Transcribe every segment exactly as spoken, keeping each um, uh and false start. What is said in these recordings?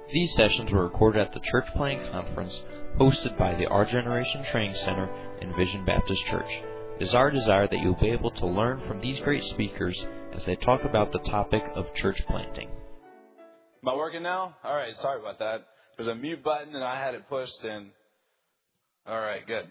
These sessions were recorded at the Church Planting Conference hosted by the Our Generation Training Center and Vision Baptist Church. It is our desire that you'll be able to learn from these great speakers as they talk about the topic of church planting. Am I working now? All right, sorry about that. There's a mute button and I had it pushed and all right, good.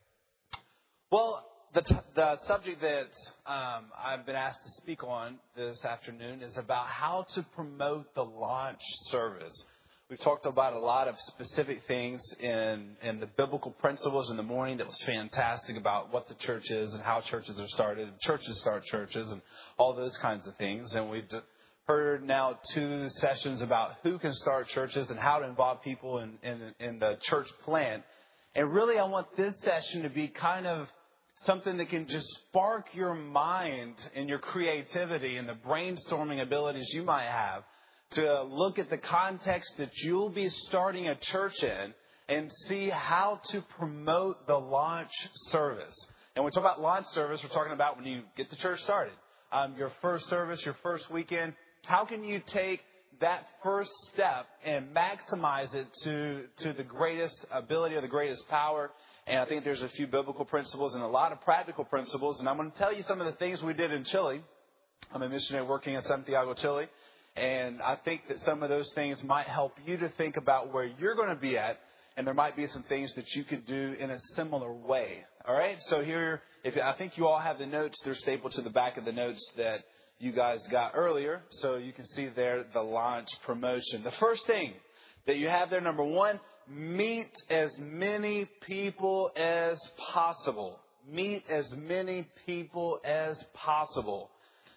Well, the t- the subject that um, I've been asked to speak on this afternoon is about how to promote the launch service. We've talked about a lot of specific things in, in the biblical principles in the morning that was fantastic about what the church is and how churches are started, and churches start churches and all those kinds of things. And we've heard now two sessions about who can start churches and how to involve people in, in, in the church plant. And really, I want this session to be kind of something that can just spark your mind and your creativity and the brainstorming abilities you might have to look at the context that you'll be starting a church in and see how to promote the launch service. And when we talk about launch service, we're talking about when you get the church started. Um, your first service, your first weekend. How can you take that first step and maximize it to, to the greatest ability or the greatest power? And I think there's a few biblical principles and a lot of practical principles. And I'm going to tell you some of the things we did in Chile. I'm a missionary working in Santiago, Chile. And I think that some of those things might help you to think about where you're going to be at. And there might be some things that you could do in a similar way. All right. So here, if I think you all have the notes, they're stapled to the back of the notes that you guys got earlier. So you can see there the launch promotion. The first thing that you have there, number one, meet as many people as possible. Meet as many people as possible.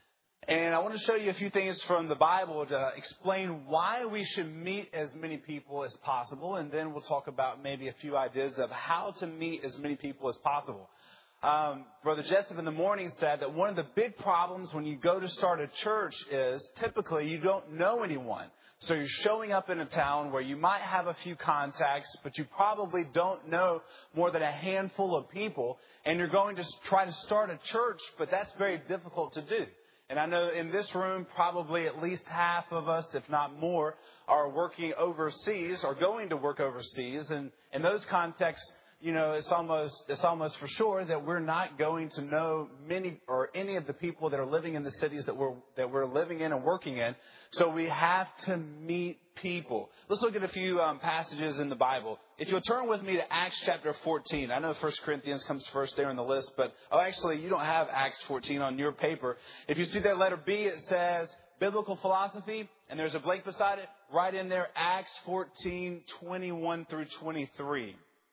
And I want to show you a few things from the Bible to explain why we should meet as many people as possible. And then we'll talk about maybe a few ideas of how to meet as many people as possible. Um, Brother Jessup in the morning said that one of the big problems when you go to start a church is typically you don't know anyone. So you're showing up in a town where you might have a few contacts, but you probably don't know more than a handful of people. And you're going to try to start a church, but that's very difficult to do. And I know in this room, probably at least half of us, if not more, are working overseas or going to work overseas. And in those contexts, you know, it's almost it's almost for sure that we're not going to know many or any of the people that are living in the cities that we're that we're living in and working in. So we have to meet people. Let's look at a few um, passages in the Bible. If you'll turn with me to Acts chapter fourteen. I know First Corinthians comes first there on the list, but oh, actually, you don't have Acts fourteen on your paper. If you see that letter B, it says biblical philosophy, and there's a blank beside it. Right in there, Acts fourteen, twenty-one through twenty-three.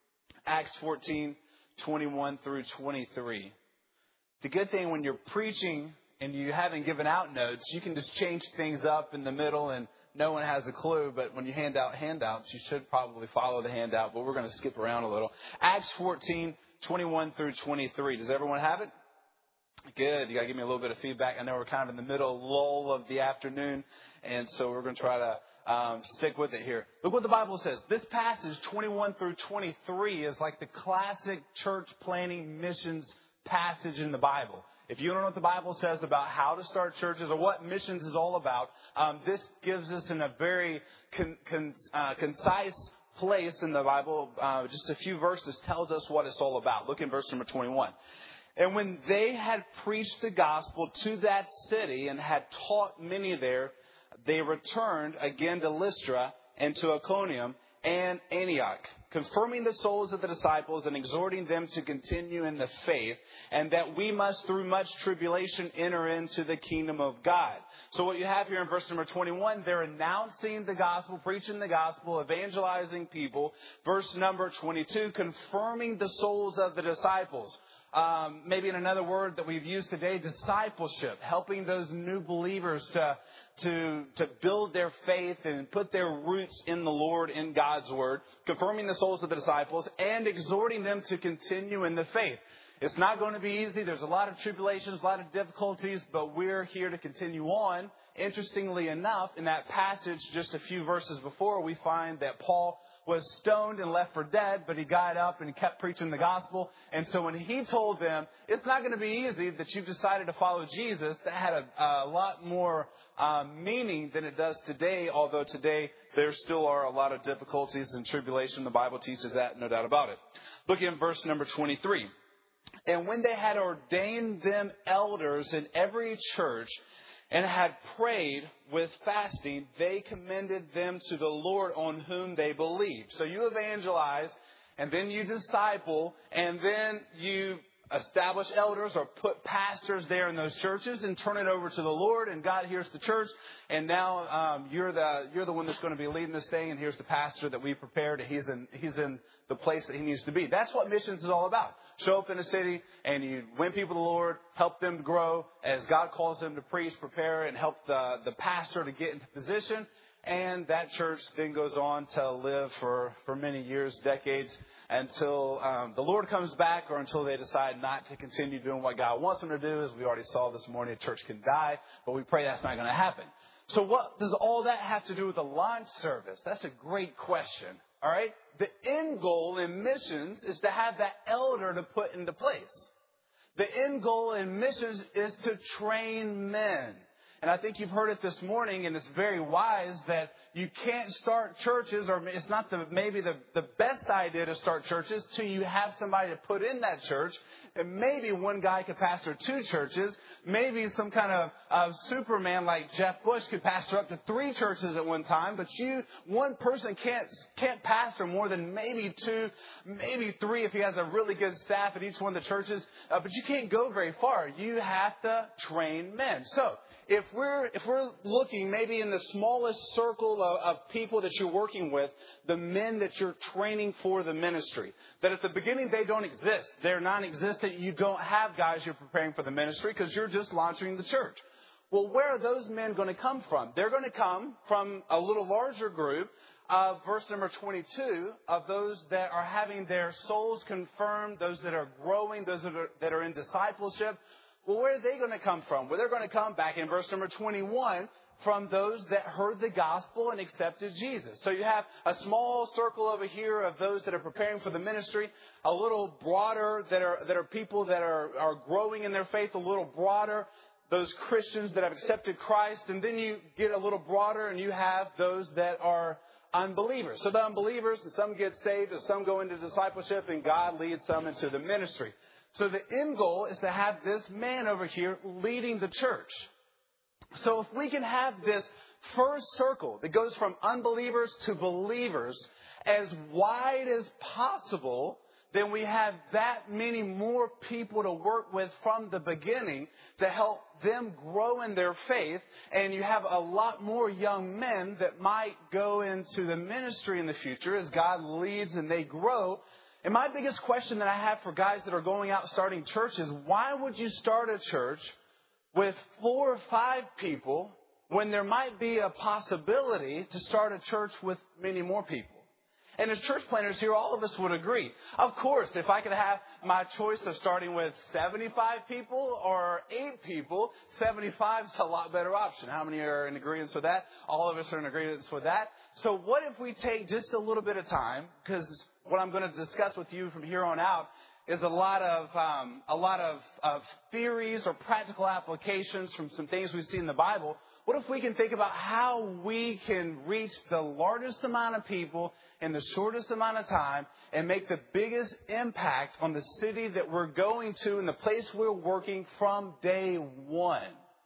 Acts fourteen, twenty-one through twenty-three. The good thing when you're preaching and you haven't given out notes, you can just change things up in the middle and no one has a clue. But when you hand out handouts, you should probably follow the handout. But we're going to skip around a little. Acts fourteen, twenty-one through twenty-three. Does everyone have it? Good. You got to give me a little bit of feedback. I know we're kind of in the middle lull of the afternoon. And so we're going to try to Um, stick with it here. Look what the Bible says. This passage, twenty-one through twenty-three, is like the classic church planting missions passage in the Bible. If you don't know what the Bible says about how to start churches or what missions is all about, um, this gives us in a very con- con- uh, concise place in the Bible, uh, just a few verses, tells us what it's all about. Look in verse number twenty-one. And when they had preached the gospel to that city and had taught many there, they returned again to Lystra and to Iconium and Antioch, confirming the souls of the disciples and exhorting them to continue in the faith, and that we must through much tribulation enter into the kingdom of God. So what you have here in verse number twenty-one, they're announcing the gospel, preaching the gospel, evangelizing people. Verse number twenty-two, confirming the souls of the disciples. Um, maybe in another word that we've used today, discipleship, helping those new believers to, to, to build their faith and put their roots in the Lord, in God's word, confirming the souls of the disciples and exhorting them to continue in the faith. It's not going to be easy. There's a lot of tribulations, a lot of difficulties, but we're here to continue on. Interestingly enough, in that passage, just a few verses before, we find that Paul was stoned and left for dead, but he got up and kept preaching the gospel. And so when he told them, it's not going to be easy that you've decided to follow Jesus, that had a, a lot more um, meaning than it does today, although today there still are a lot of difficulties and tribulation. The Bible teaches that, no doubt about it. Look in verse number twenty-three. And when they had ordained them elders in every church and had prayed with fasting, they commended them to the Lord on whom they believed. So you evangelize, and then you disciple, and then you establish elders or put pastors there in those churches and turn it over to the Lord. And God, here's the church, and now um, you're the you're the one that's going to be leading this thing. And here's the pastor that we prepared. And he's in he's in the place that he needs to be. That's what missions is all about. Show up in a city and you win people to the Lord, help them grow as God calls them to preach, prepare, and help the the pastor to get into position. And that church then goes on to live for, for many years, decades, until um, the Lord comes back or until they decide not to continue doing what God wants them to do. As we already saw this morning, a church can die, but we pray that's not going to happen. So what does all that have to do with the launch service? That's a great question. All right? The end goal in missions is to have that elder to put into place. The end goal in missions is to train men. And I think you've heard it this morning, and it's very wise that you can't start churches, or it's not the maybe the, the best idea to start churches till you have somebody to put in that church. And maybe one guy could pastor two churches. Maybe some kind of uh, Superman like Jeff Bush could pastor up to three churches at one time. But you, one person can't can't pastor more than maybe two, maybe three if he has a really good staff at each one of the churches. Uh, but you can't go very far. You have to train men. So If we're if we're looking maybe in the smallest circle of, of people that you're working with, the men that you're training for the ministry, that at the beginning they don't exist. They're non-existent. You don't have guys you're preparing for the ministry because you're just launching the church. Well, where are those men going to come from? They're going to come from a little larger group of verse number twenty-two of those that are having their souls confirmed, those that are growing, those that are, that are in discipleship. Well, where are they going to come from? Well, they're going to come back in verse number twenty-one from those that heard the gospel and accepted Jesus. So you have a small circle over here of those that are preparing for the ministry, a little broader that are that are people that are, are growing in their faith, a little broader, those Christians that have accepted Christ. And then you get a little broader and you have those that are unbelievers. So the unbelievers, and some get saved and some go into discipleship and God leads some into the ministry. So the end goal is to have this man over here leading the church. So if we can have this first circle that goes from unbelievers to believers as wide as possible, then we have that many more people to work with from the beginning to help them grow in their faith. And you have a lot more young men that might go into the ministry in the future as God leads and they grow. And my biggest question that I have for guys that are going out starting churches, why would you start a church with four or five people when there might be a possibility to start a church with many more people? And as church planners here, all of us would agree. Of course, if I could have my choice of starting with seventy-five people or eight people, seventy-five is a lot better option. How many are in agreement with that? All of us are in agreement with that. So what if we take just a little bit of time, because what I'm going to discuss with you from here on out is a lot of um, a lot of, of theories or practical applications from some things we see in the Bible. What if we can think about how we can reach the largest amount of people in the shortest amount of time and make the biggest impact on the city that we're going to and the place we're working from day one?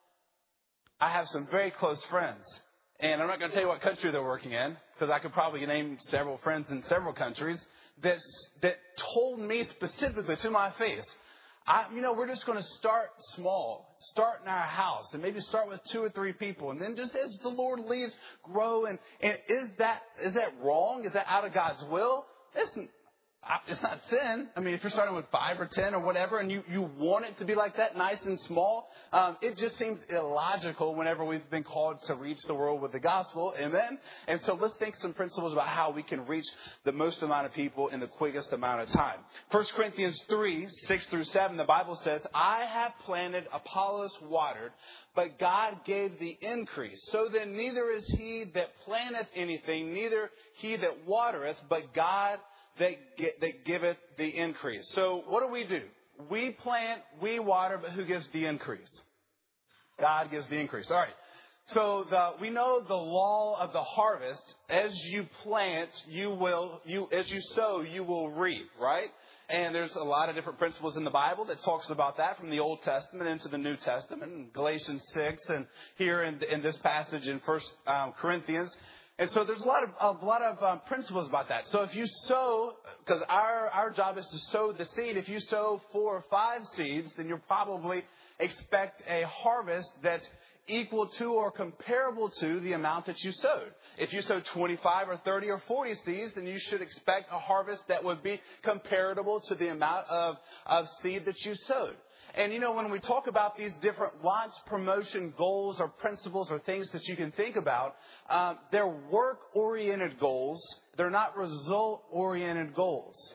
I have some very close friends. And I'm not going to tell you what country they're working in, because I could probably name several friends in several countries that that told me specifically to my face, I, you know, we're just going to start small, start in our house, and maybe start with two or three people, and then just as the Lord leads, grow. And, and is that is that wrong? Is that out of God's will? Listen, it's not sin. I mean, if you're starting with five or ten or whatever, and you, you want it to be like that, nice and small, um, it just seems illogical whenever we've been called to reach the world with the gospel. Amen? And so let's think some principles about how we can reach the most amount of people in the quickest amount of time. First Corinthians three, six through seven, the Bible says, I have planted, Apollos watered, but God gave the increase. So then neither is he that planteth anything, neither he that watereth, but God that, that giveth the increase. So what do we do? We plant, we water, but who gives the increase? God gives the increase. All right. So the, we know the law of the harvest. As you plant, you will, you, as you sow, you will reap, right? And there's a lot of different principles in the Bible that talks about that from the Old Testament into the New Testament, in Galatians six, and here in, in this passage in First um, Corinthians. And so there's a lot of a lot of um, principles about that. So if you sow, because our our job is to sow the seed. If you sow four or five seeds, then you'll probably expect a harvest that's equal to or comparable to the amount that you sowed. If you sow twenty-five or thirty or forty seeds, then you should expect a harvest that would be comparable to the amount of, of seed that you sowed. And, you know, when we talk about these different launch promotion goals or principles or things that you can think about, um, they're work-oriented goals. They're not result-oriented goals.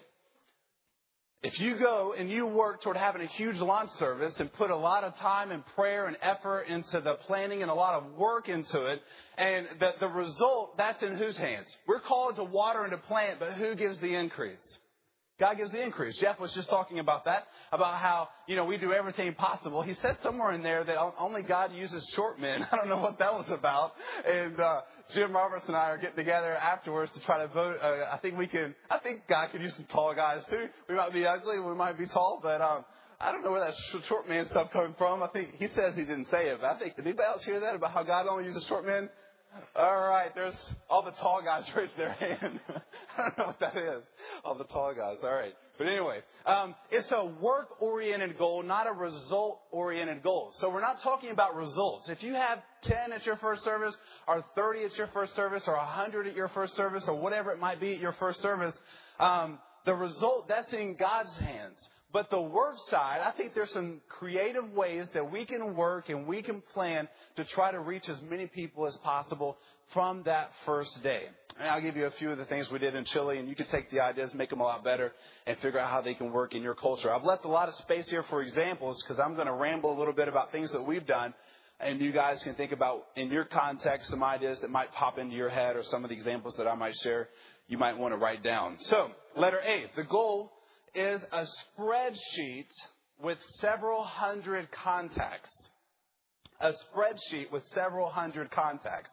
If you go and you work toward having a huge launch service and put a lot of time and prayer and effort into the planning and a lot of work into it, and the, the result, that's in whose hands? We're called to water and to plant, but who gives the increase? God gives the increase. Jeff was just talking about that, about how, you know, we do everything possible. He said somewhere in there that only God uses short men. I don't know what that was about. And uh, Jim Roberts and I are getting together afterwards to try to vote. Uh, I think we can, I think God could use some tall guys too. We might be ugly, we might be tall, but um, I don't know where that short man stuff coming from. I think he says he didn't say it, but I think, did anybody else hear that about how God only uses short men? All right, there's all the tall guys raise their hand. I don't know what that is. All the tall guys. All right. But anyway, um, it's a work-oriented goal, not a result-oriented goal. So we're not talking about results. If you have ten at your first service, or thirty at your first service, or one hundred at your first service, or whatever it might be at your first service, um, the result, that's in God's hands. But the work side, I think there's some creative ways that we can work and we can plan to try to reach as many people as possible from that first day. And I'll give you a few of the things we did in Chile, and you can take the ideas, make them a lot better, and figure out how they can work in your culture. I've left a lot of space here for examples because I'm going to ramble a little bit about things that we've done, and you guys can think about, in your context, some ideas that might pop into your head or some of the examples that I might share you might want to write down. So, letter A, the goal is a spreadsheet with several hundred contacts. A spreadsheet with several hundred contacts.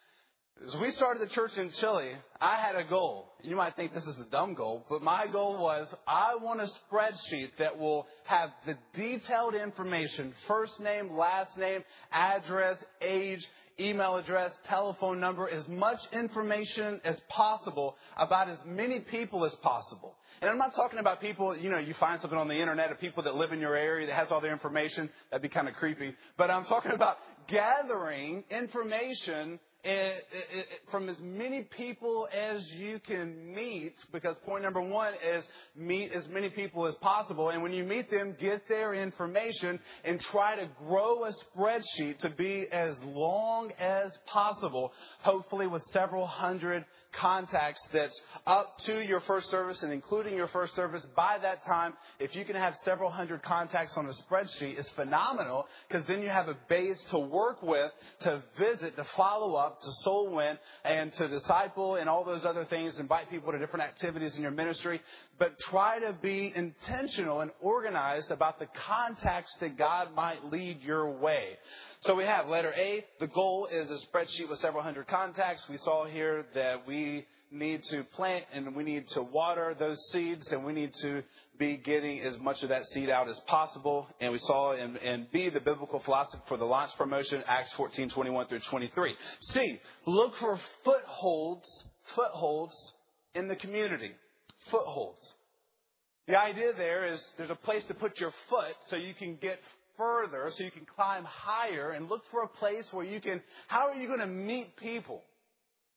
As we started the church in Chile, I had a goal. You might think this is a dumb goal, but my goal was I want a spreadsheet that will have the detailed information, first name, last name, address, age, email address, telephone number, as much information as possible about as many people as possible. And I'm not talking about people, you know, you find something on the internet of people that live in your area that has all their information. That'd be kind of creepy. But I'm talking about gathering information It, it, it, from as many people as you can meet, because point number one is meet as many people as possible. And when you meet them, get their information and try to grow a spreadsheet to be as long as possible, hopefully with several hundred contacts that's up to your first service and including your first service. By that time, if you can have several hundred contacts on a spreadsheet, it's phenomenal, because then you have a base to work with, to visit, to follow up, to soul win, and to disciple, and all those other things, invite people to different activities in your ministry. But try to be intentional and organized about the contacts that God might lead your way. So we have letter A. The goal is a spreadsheet with several hundred contacts. We saw here that we need to plant and we need to water those seeds, and we need to be getting as much of that seed out as possible. And we saw in, in B, the biblical philosophy for the launch promotion, Acts fourteen, twenty-one through twenty-three. C, look for footholds, footholds in the community. Footholds. The idea there is there's a place to put your foot so you can get further, so you can climb higher, and look for a place where you can, how are you going to meet people?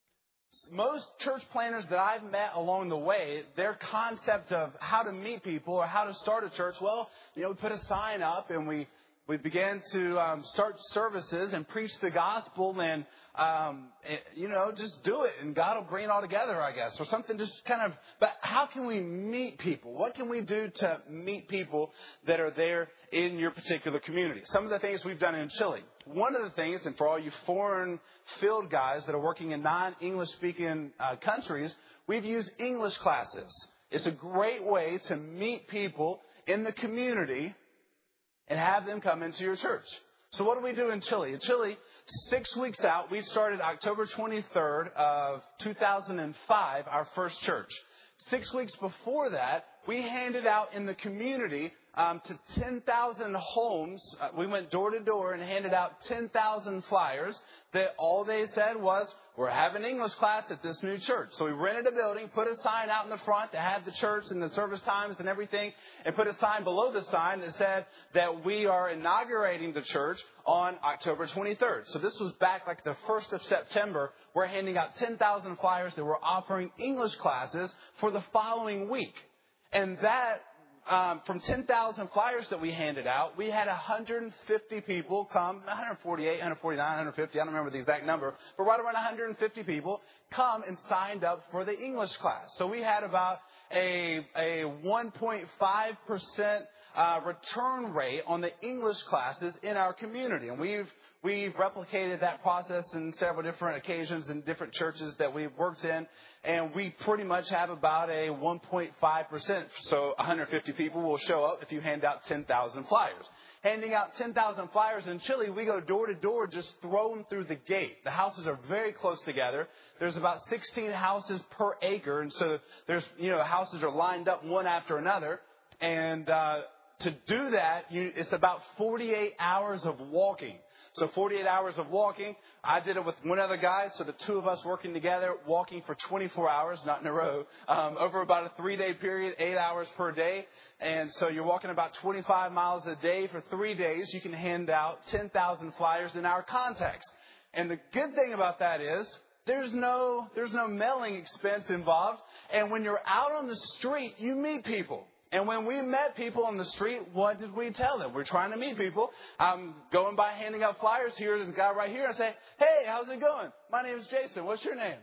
Most church planners that I've met along the way, their concept of how to meet people or how to start a church, well, you know, we put a sign up and we, we began to um, start services and preach the gospel and, um, it, you know, just do it and God will bring it all together, I guess, or something just kind of, but how can we meet people? What can we do to meet people that are there in your particular community? Some of the things we've done in Chile. One of the things, and for all you foreign field guys that are working in non-English speaking uh, countries, we've used English classes. It's a great way to meet people in the community and have them come into your church. So what do we do in Chile? In Chile, six weeks out, we started October twenty-third of two thousand five, our first church. Six weeks before that, we handed out in the community um, to ten thousand homes. Uh, we went door to door and handed out ten thousand flyers that all they said was, we're having English class at this new church. So we rented a building, put a sign out in the front that had the church and the service times and everything, and put a sign below the sign that said that we are inaugurating the church on October twenty-third. So this was back like the first of September. We're handing out ten thousand flyers that were offering English classes for the following week. And that, um, from ten thousand flyers that we handed out, we had one hundred fifty people come, one hundred forty-eight, one hundred forty-nine, one hundred fifty, I don't remember the exact number, but right around one hundred fifty people come and signed up for the English class. So we had about a, a one point five percent uh, return rate on the English classes in our community. And we've We've replicated that process in several different occasions in different churches that we've worked in. And we pretty much have about a one point five percent. So one hundred fifty people will show up if you hand out ten thousand flyers. Handing out ten thousand flyers in Chile, we go door to door, just throw them through the gate. The houses are very close together. There's about sixteen houses per acre. And so there's, you know, houses are lined up one after another. And uh, to do that, you, it's about forty-eight hours of walking. So forty-eight hours of walking. I did it with one other guy, so the two of us working together, walking for twenty-four hours, not in a row, um, over about a three-day period, eight hours per day. And so you're walking about twenty-five miles a day for three days. You can hand out ten thousand flyers in our context. And the good thing about that is there's no, there's no mailing expense involved. And when you're out on the street, you meet people. And when we met people on the street, what did we tell them? We're trying to meet people. I'm going by handing out flyers. Here's this guy right here. I say, hey, how's it going? My name is Jason. What's your name?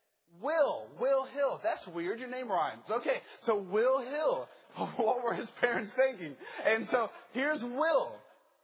Will. Will Hill. That's weird. Your name rhymes. Okay, so Will Hill. What were his parents thinking? And so here's Will.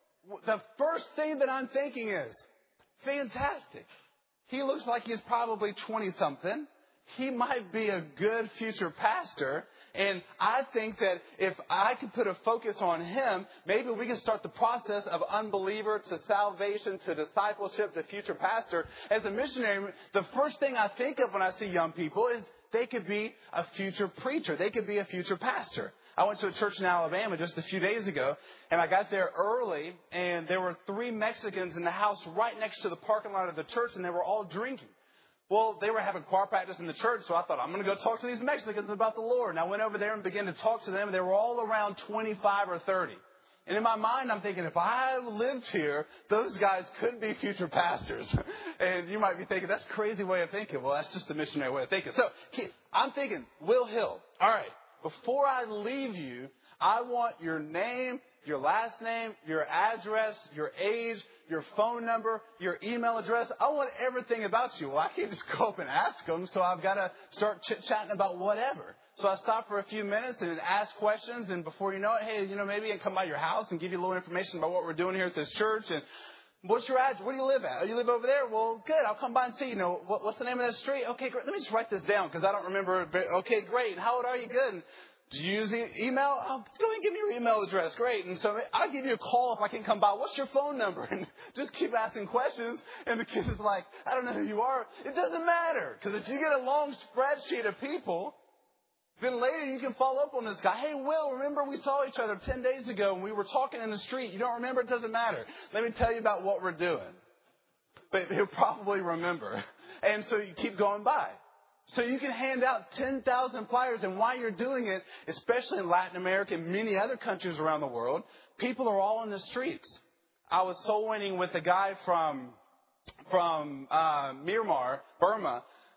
The first thing that I'm thinking is, fantastic. He looks like he's probably twenty-something. He might be a good future pastor. And I think that if I could put a focus on him, maybe we can start the process of unbeliever to salvation to discipleship to future pastor. As a missionary, the first thing I think of when I see young people is they could be a future preacher. They could be a future pastor. I went to a church in Alabama just a few days ago, and I got there early, and there were three Mexicans in the house right next to the parking lot of the church, and they were all drinking. Well, they were having choir practice in the church, so I thought, I'm going to go talk to these Mexicans about the Lord. And I went over there and began to talk to them. They were all around twenty-five or thirty. And in my mind, I'm thinking, if I lived here, those guys could be future pastors. And you might be thinking, that's a crazy way of thinking. Well, that's just the missionary way of thinking. So I'm thinking, Will Hill, all right, before I leave you, I want your name, your last name, your address, your age, your phone number, your email address. I want everything about you. Well, I can't just go up and ask them, so I've got to start chit-chatting about whatever. So I stopped for a few minutes and asked questions, and before you know it, hey, you know, maybe I can come by your house and give you a little information about what we're doing here at this church. And what's your address? Where do you live at? Oh, you live over there? Well, good. I'll come by and see you. You know, what, what's the name of that street? Okay, great. Let me just write this down because I don't remember. Okay, great. And how old are you? Good. And do you use e- email? Oh, go ahead and give me your email address. Great. And so I'll give you a call if I can come by. What's your phone number? And just keep asking questions. And the kid is like, I don't know who you are. It doesn't matter. Because if you get a long spreadsheet of people, then later you can follow up on this guy. Hey, Will, remember we saw each other ten days ago and we were talking in the street. You don't remember? It doesn't matter. Let me tell you about what we're doing. But he'll probably remember. And so you keep going by. So you can hand out ten thousand flyers, and while you're doing it, especially in Latin America and many other countries around the world, people are all in the streets. I was soul winning with a guy from from uh, Myanmar, Burma,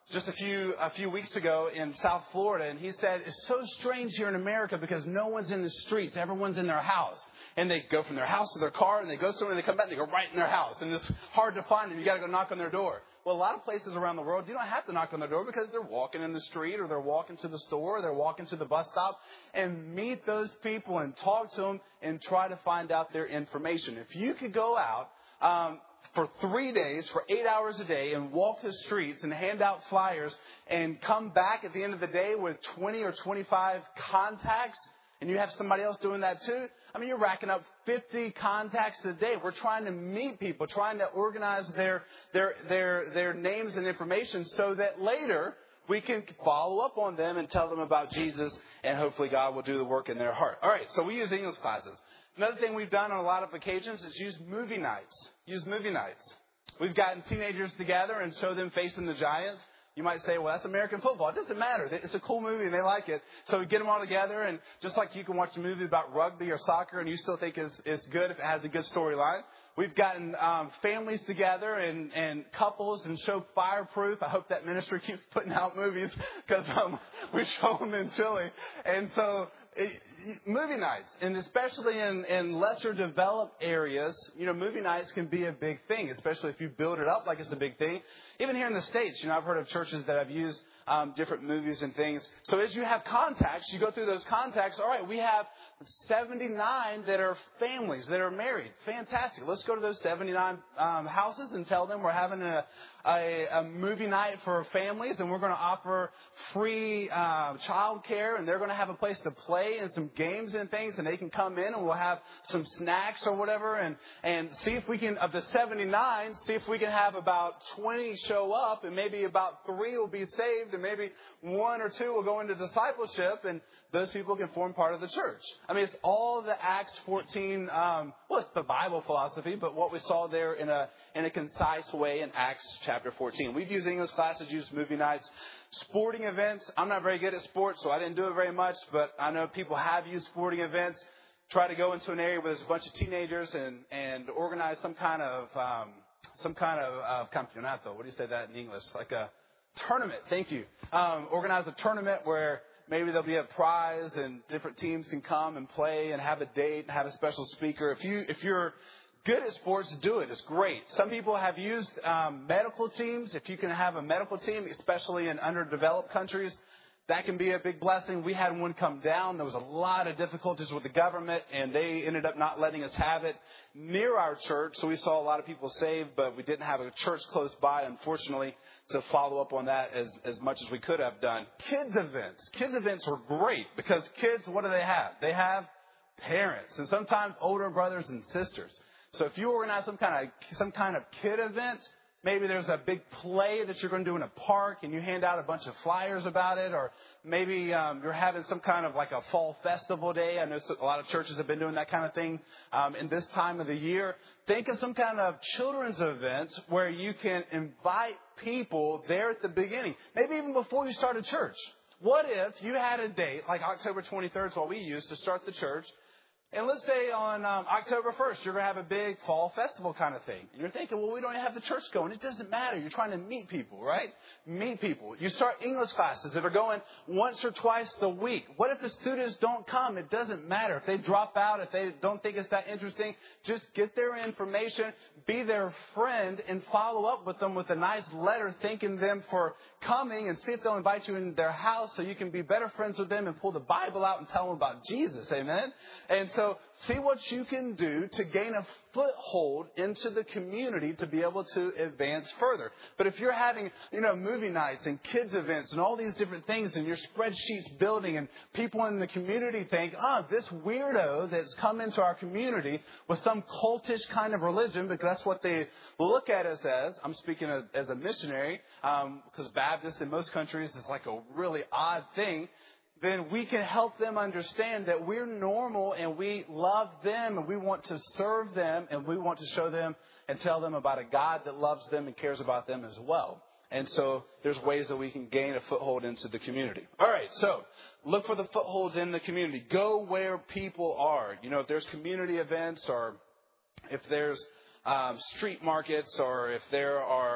just a few a few weeks ago in South Florida, and he said, it's so strange here in America because no one's in the streets. Everyone's in their house. And they go from their house to their car, and they go somewhere, and they come back, and they go right in their house. And it's hard to find them. You got to go knock on their door. Well, a lot of places around the world, you don't have to knock on their door because they're walking in the street, or they're walking to the store, or they're walking to the bus stop, and meet those people and talk to them and try to find out their information. If you could go out um, for three days, for eight hours a day, and walk the streets and hand out flyers and come back at the end of the day with twenty or twenty-five contacts, and you have somebody else doing that too, I mean, you're racking up fifty contacts a day. We're trying to meet people, trying to organize their their their their names and information so that later we can follow up on them and tell them about Jesus, and hopefully God will do the work in their heart. All right, so we use English classes. Another thing we've done on a lot of occasions is use movie nights. Use movie nights. We've gotten teenagers together and show them Facing the Giants. You might say, well, that's American football. It doesn't matter. It's a cool movie and they like it. So we get them all together, and just like you can watch a movie about rugby or soccer and you still think it's, it's good if it has a good storyline. We've gotten um, families together and, and couples and show Fireproof. I hope that ministry keeps putting out movies because um, we show them in Chile. And so it, movie nights, and especially in, in lesser developed areas, you know, movie nights can be a big thing, especially if you build it up like it's a big thing. Even here in the States, you know, I've heard of churches that have used um, different movies and things. So as you have contacts, you go through those contacts. All right, we have seventy-nine that are families that are married. Fantastic. Let's go to those seventy-nine um, houses and tell them we're having a, a, a movie night for families, and we're going to offer free uh, child care, and they're going to have a place to play and some games and things, and they can come in and we'll have some snacks or whatever, and, and see if we can, of the seventy-nine, see if we can have about twenty show up, and maybe about three will be saved, and maybe one or two will go into discipleship, and those people can form part of the church. I mean, it's all the Acts fourteen, um, well, it's the Bible philosophy, but what we saw there in a in a concise way in Acts chapter fourteen. We've used English classes, used movie nights, sporting events. I'm not very good at sports, so I didn't do it very much, but I know people have used sporting events. Try to go into an area where there's a bunch of teenagers and, and organize some kind of um, some kind of uh, campeonato. What do you say that in English? Like a tournament. Thank you. Um, organize a tournament where maybe there'll be a prize and different teams can come and play and have a date and have a special speaker. If you if you're good at sports, do it. It's great. Some people have used um, medical teams. If you can have a medical team, especially in underdeveloped countries, that can be a big blessing. We had one come down. There was a lot of difficulties with the government, and they ended up not letting us have it near our church. So we saw a lot of people saved, but we didn't have a church close by, unfortunately, to follow up on that as, as much as we could have done. Kids events. Kids events were great because kids, what do they have? They have parents and sometimes older brothers and sisters. So if you organize some kind of some kind of kid event, maybe there's a big play that you're going to do in a park and you hand out a bunch of flyers about it, or maybe um, you're having some kind of like a fall festival day. I know a lot of churches have been doing that kind of thing um, in this time of the year. Think of some kind of children's events where you can invite people there at the beginning, maybe even before you start a church. What if you had a date, like October twenty-third is what we use to start the church, and let's say on um, October first, you're going to have a big fall festival kind of thing. And you're thinking, well, we don't even have the church going. It doesn't matter. You're trying to meet people, right? Meet people. You start English classes that are going once or twice a week. What if the students don't come? It doesn't matter. If they drop out, if they don't think it's that interesting, just get their information, be their friend, and follow up with them with a nice letter thanking them for coming, and see if they'll invite you in their house so you can be better friends with them and pull the Bible out and tell them about Jesus. Amen? And so So see what you can do to gain a foothold into the community to be able to advance further. But if you're having, you know, movie nights and kids events and all these different things, and your spreadsheets building, and people in the community think, oh, this weirdo that's come into our community with some cultish kind of religion, because that's what they look at us as. I'm speaking as, as a missionary, um, because Baptist in most countries is like a really odd thing. Then we can help them understand that we're normal and we love them and we want to serve them and we want to show them and tell them about a God that loves them and cares about them as well. And so there's ways that we can gain a foothold into the community. All right, so look for the footholds in the community. Go where people are. You know, if there's community events, or if there's um, street markets, or if there are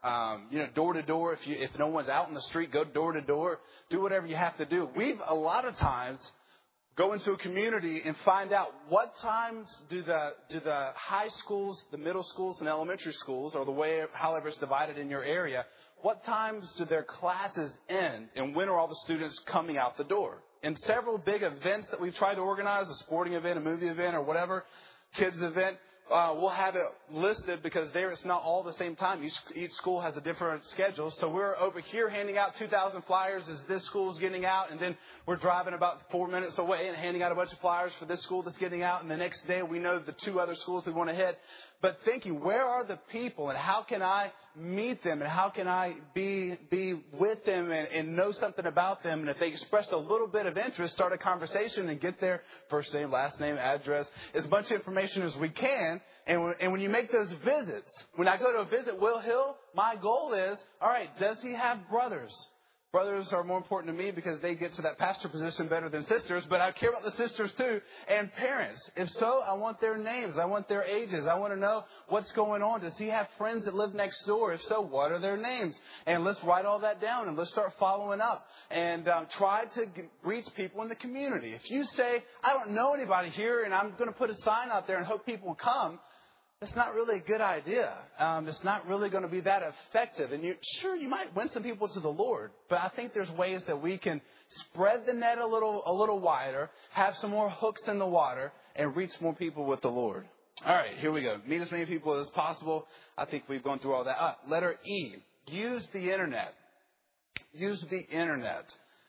Um, you know, door to door. If you if no one's out in the street, go door to door. Do whatever you have to do. We've a lot of times go into a community and find out what times do the do the high schools, the middle schools, and elementary schools, or the way however it's divided in your area, what times do their classes end, and when are all the students coming out the door? In several big events that we've tried to organize, a sporting event, a movie event, or whatever, kids event, uh, we'll have it listed because there it's not all the same time. Each, each school has a different schedule. So we're over here handing out two thousand flyers as this school's getting out. And then we're driving about four minutes away and handing out a bunch of flyers for this school that's getting out. And the next day we know the two other schools we want to hit. But thinking, where are the people and how can I meet them and how can I be be with them and, and know something about them? And if they expressed a little bit of interest, start a conversation and get their first name, last name, address, as much information as we can. And when, and when you make those visits, when I go to visit Will Hill, my goal is, all right, does he have brothers? Brothers are more important to me because they get to that pastor position better than sisters, but I care about the sisters too. And parents, if so, I want their names. I want their ages. I want to know what's going on. Does he have friends that live next door? If so, what are their names? And let's write all that down and let's start following up and um, try to g- reach people in the community. If you say, I don't know anybody here and I'm going to put a sign out there and hope people will come, it's not really a good idea. Um, it's not really going to be that effective. And you, sure, you might win some people to the Lord, but I think there's ways that we can spread the net a little, a little wider, have some more hooks in the water, and reach more people with the Lord. All right, here we go. Meet as many people as possible. I think we've gone through all that. Uh, letter E, use the internet. Use the internet.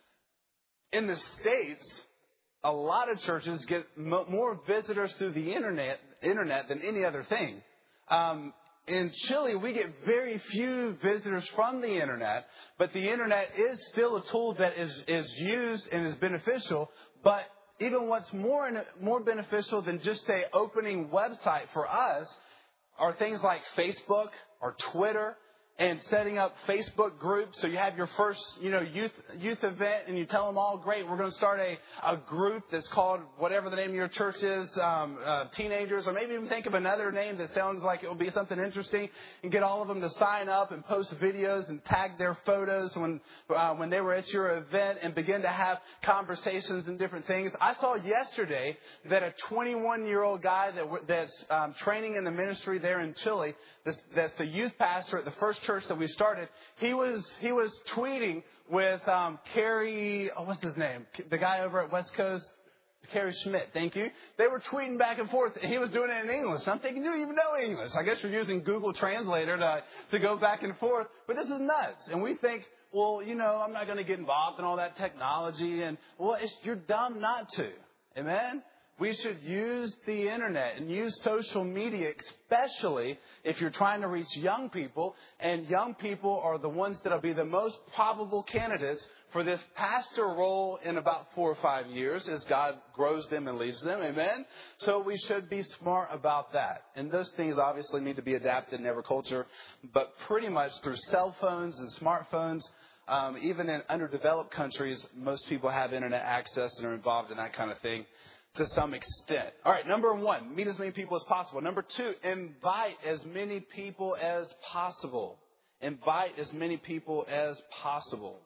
In the States, a lot of churches get mo- more visitors through the internet, internet than any other thing. Um, in Chile, we get very few visitors from the internet, but the internet is still a tool that is, is used and is beneficial. But even what's more more beneficial than just a opening website for us are things like Facebook or Twitter. And setting up Facebook groups. So you have your first, you know, youth youth event and you tell them all, great, we're going to start a, a group that's called whatever the name of your church is, um, uh, teenagers, or maybe even think of another name that sounds like it will be something interesting and get all of them to sign up and post videos and tag their photos when, uh, when they were at your event and begin to have conversations and different things. I saw yesterday that a twenty-one-year-old guy that that's um, training in the ministry there in Chile, that's, that's the youth pastor at the first church that we started, he was he was tweeting with um, Kerry, oh, what's his name? The guy over at West Coast, Kerry Schmidt, thank you. They were tweeting back and forth. He was doing it in English. I'm thinking, you don't even know English. I guess you're using Google Translator to, to go back and forth. But this is nuts. And we think, well, you know, I'm not going to get involved in all that technology. And, well, it's, you're dumb not to. Amen? We should use the internet and use social media, especially if you're trying to reach young people. And young people are the ones that will be the most probable candidates for this pastor role in about four or five years as God grows them and leads them. Amen? So we should be smart about that. And those things obviously need to be adapted in every culture. But pretty much through cell phones and smartphones, um, even in underdeveloped countries, most people have internet access and are involved in that kind of thing. To some extent. All right, number one, meet as many people as possible. Number two, invite as many people as possible. Invite as many people as possible.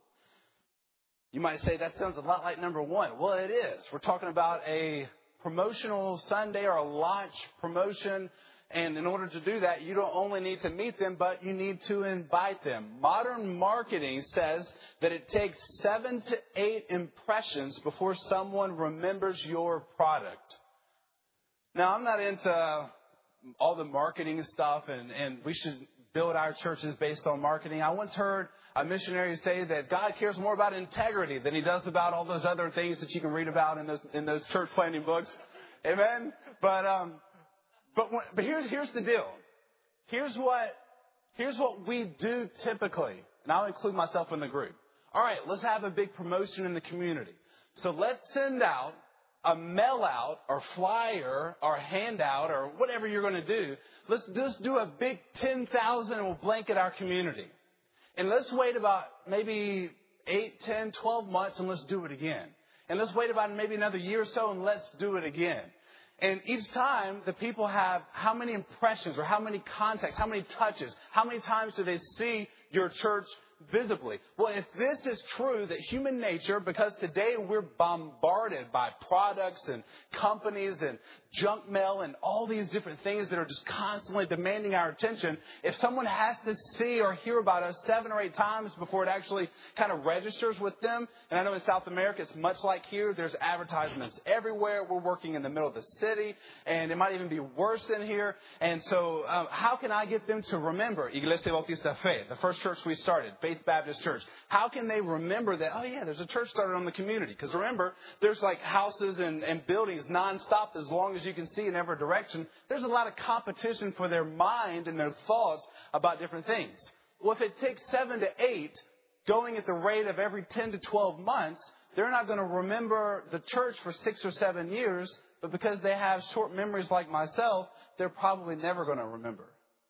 You might say that sounds a lot like number one. Well, it is. We're talking about a promotional Sunday or a launch promotion. And in order to do that, you don't only need to meet them, but you need to invite them. Modern marketing says that it takes seven to eight impressions before someone remembers your product. Now, I'm not into all the marketing stuff, and, and we should build our churches based on marketing. I once heard a missionary say that God cares more about integrity than he does about all those other things that you can read about in those, in those church planting books. Amen? But, um, But but here's here's the deal. Here's what here's what we do typically, and I'll include myself in the group. All right, let's have a big promotion in the community. So let's send out a mail out or flyer or handout or whatever you're going to do. Let's just do a big ten thousand and we'll blanket our community. And let's wait about maybe eight, ten, twelve months and let's do it again. And let's wait about maybe another year or so and let's do it again. And each time, the people have how many impressions or how many contacts, how many touches, how many times do they see your church visibly? Well, if this is true, that human nature, because today we're bombarded by products and companies and junk mail and all these different things that are just constantly demanding our attention, if someone has to see or hear about us seven or eight times before it actually kind of registers with them, and I know in South America it's much like here, there's advertisements everywhere. We're working in the middle of the city, and it might even be worse than here. And so um, how can I get them to remember Iglesia Bautista Fe, the first church we started, Faith Baptist Church? How can they remember that, oh yeah, there's a church started on the community? Because remember, there's like houses and, and buildings nonstop as long as you can see in every direction. There's a lot of competition for their mind and their thoughts about different things. Well, if it takes seven to eight going at the rate of every ten to twelve months, they're not going to remember the church for six or seven years, but because they have short memories like myself, they're probably never going to remember.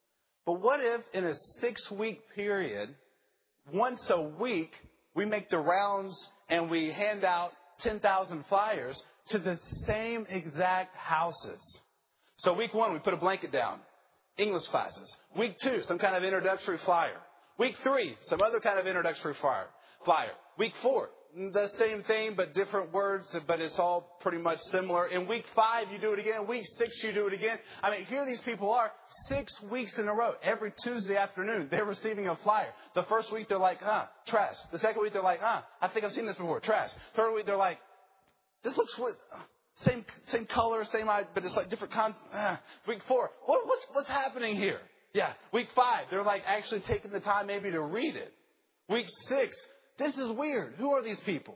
But what if in a six-week period, once a week, we make the rounds and we hand out ten thousand flyers to the same exact houses? So week one, we put a blanket down. English classes. Week two, some kind of introductory flyer. Week three, some other kind of introductory flyer. Flyer. Week four, the same thing, but different words, but it's all pretty much similar. In week five, you do it again. Week six, you do it again. I mean, here these people are six weeks in a row. Every Tuesday afternoon, they're receiving a flyer. The first week, they're like, huh, trash. The second week, they're like, huh, I think I've seen this before, trash. Third week, they're like, this looks weird. Same same color, same eye, but it's like different content. Uh, week four, what, what's what's happening here? Yeah. Week five, they're like actually taking the time maybe to read it. Week six, this is weird. Who are these people?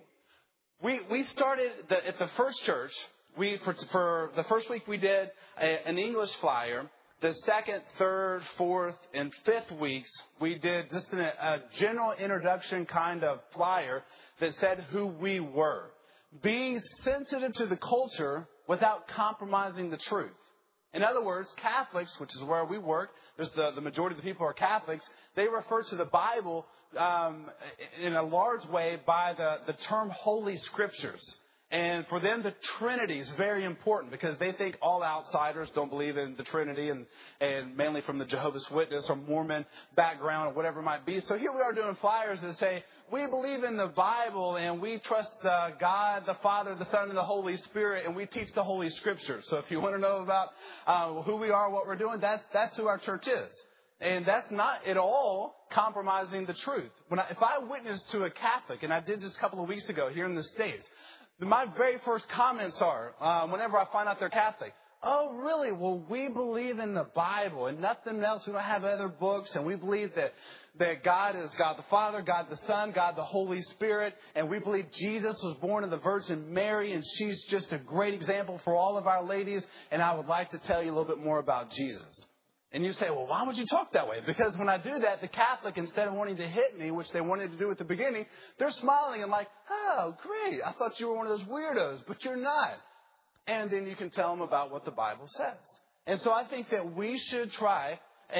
We we started the, at the first church. We for for the first week we did a, an English flyer. The second, third, fourth, and fifth weeks we did just an, a general introduction kind of flyer that said who we were. Being sensitive to the culture without compromising the truth. In other words, Catholics, which is where we work, there's the, the majority of the people are Catholics, they refer to the Bible um, in a large way by the, the term Holy Scriptures. And for them, the Trinity is very important because they think all outsiders don't believe in the Trinity, and, and mainly from the Jehovah's Witness or Mormon background or whatever it might be. So here we are doing flyers that say, we believe in the Bible and we trust uh, God, the Father, the Son, and the Holy Spirit, and we teach the Holy Scriptures. So if you want to know about uh, who we are, what we're doing, that's, that's who our church is. And that's not at all compromising the truth. When I, if I witness to a Catholic, and I did this a couple of weeks ago here in the States, my very first comments are, uh, whenever I find out they're Catholic, oh, really? Well, we believe in the Bible and nothing else. We don't have other books. And we believe that, that God is God the Father, God the Son, God the Holy Spirit. And we believe Jesus was born of the Virgin Mary. And she's just a great example for all of our ladies. And I would like to tell you a little bit more about Jesus. And you say, well, why would you talk that way? Because when I do that, the Catholic, instead of wanting to hit me, which they wanted to do at the beginning, they're smiling and like, oh, great. I thought you were one of those weirdos, but you're not. And then you can tell them about what the Bible says. And so I think that we should try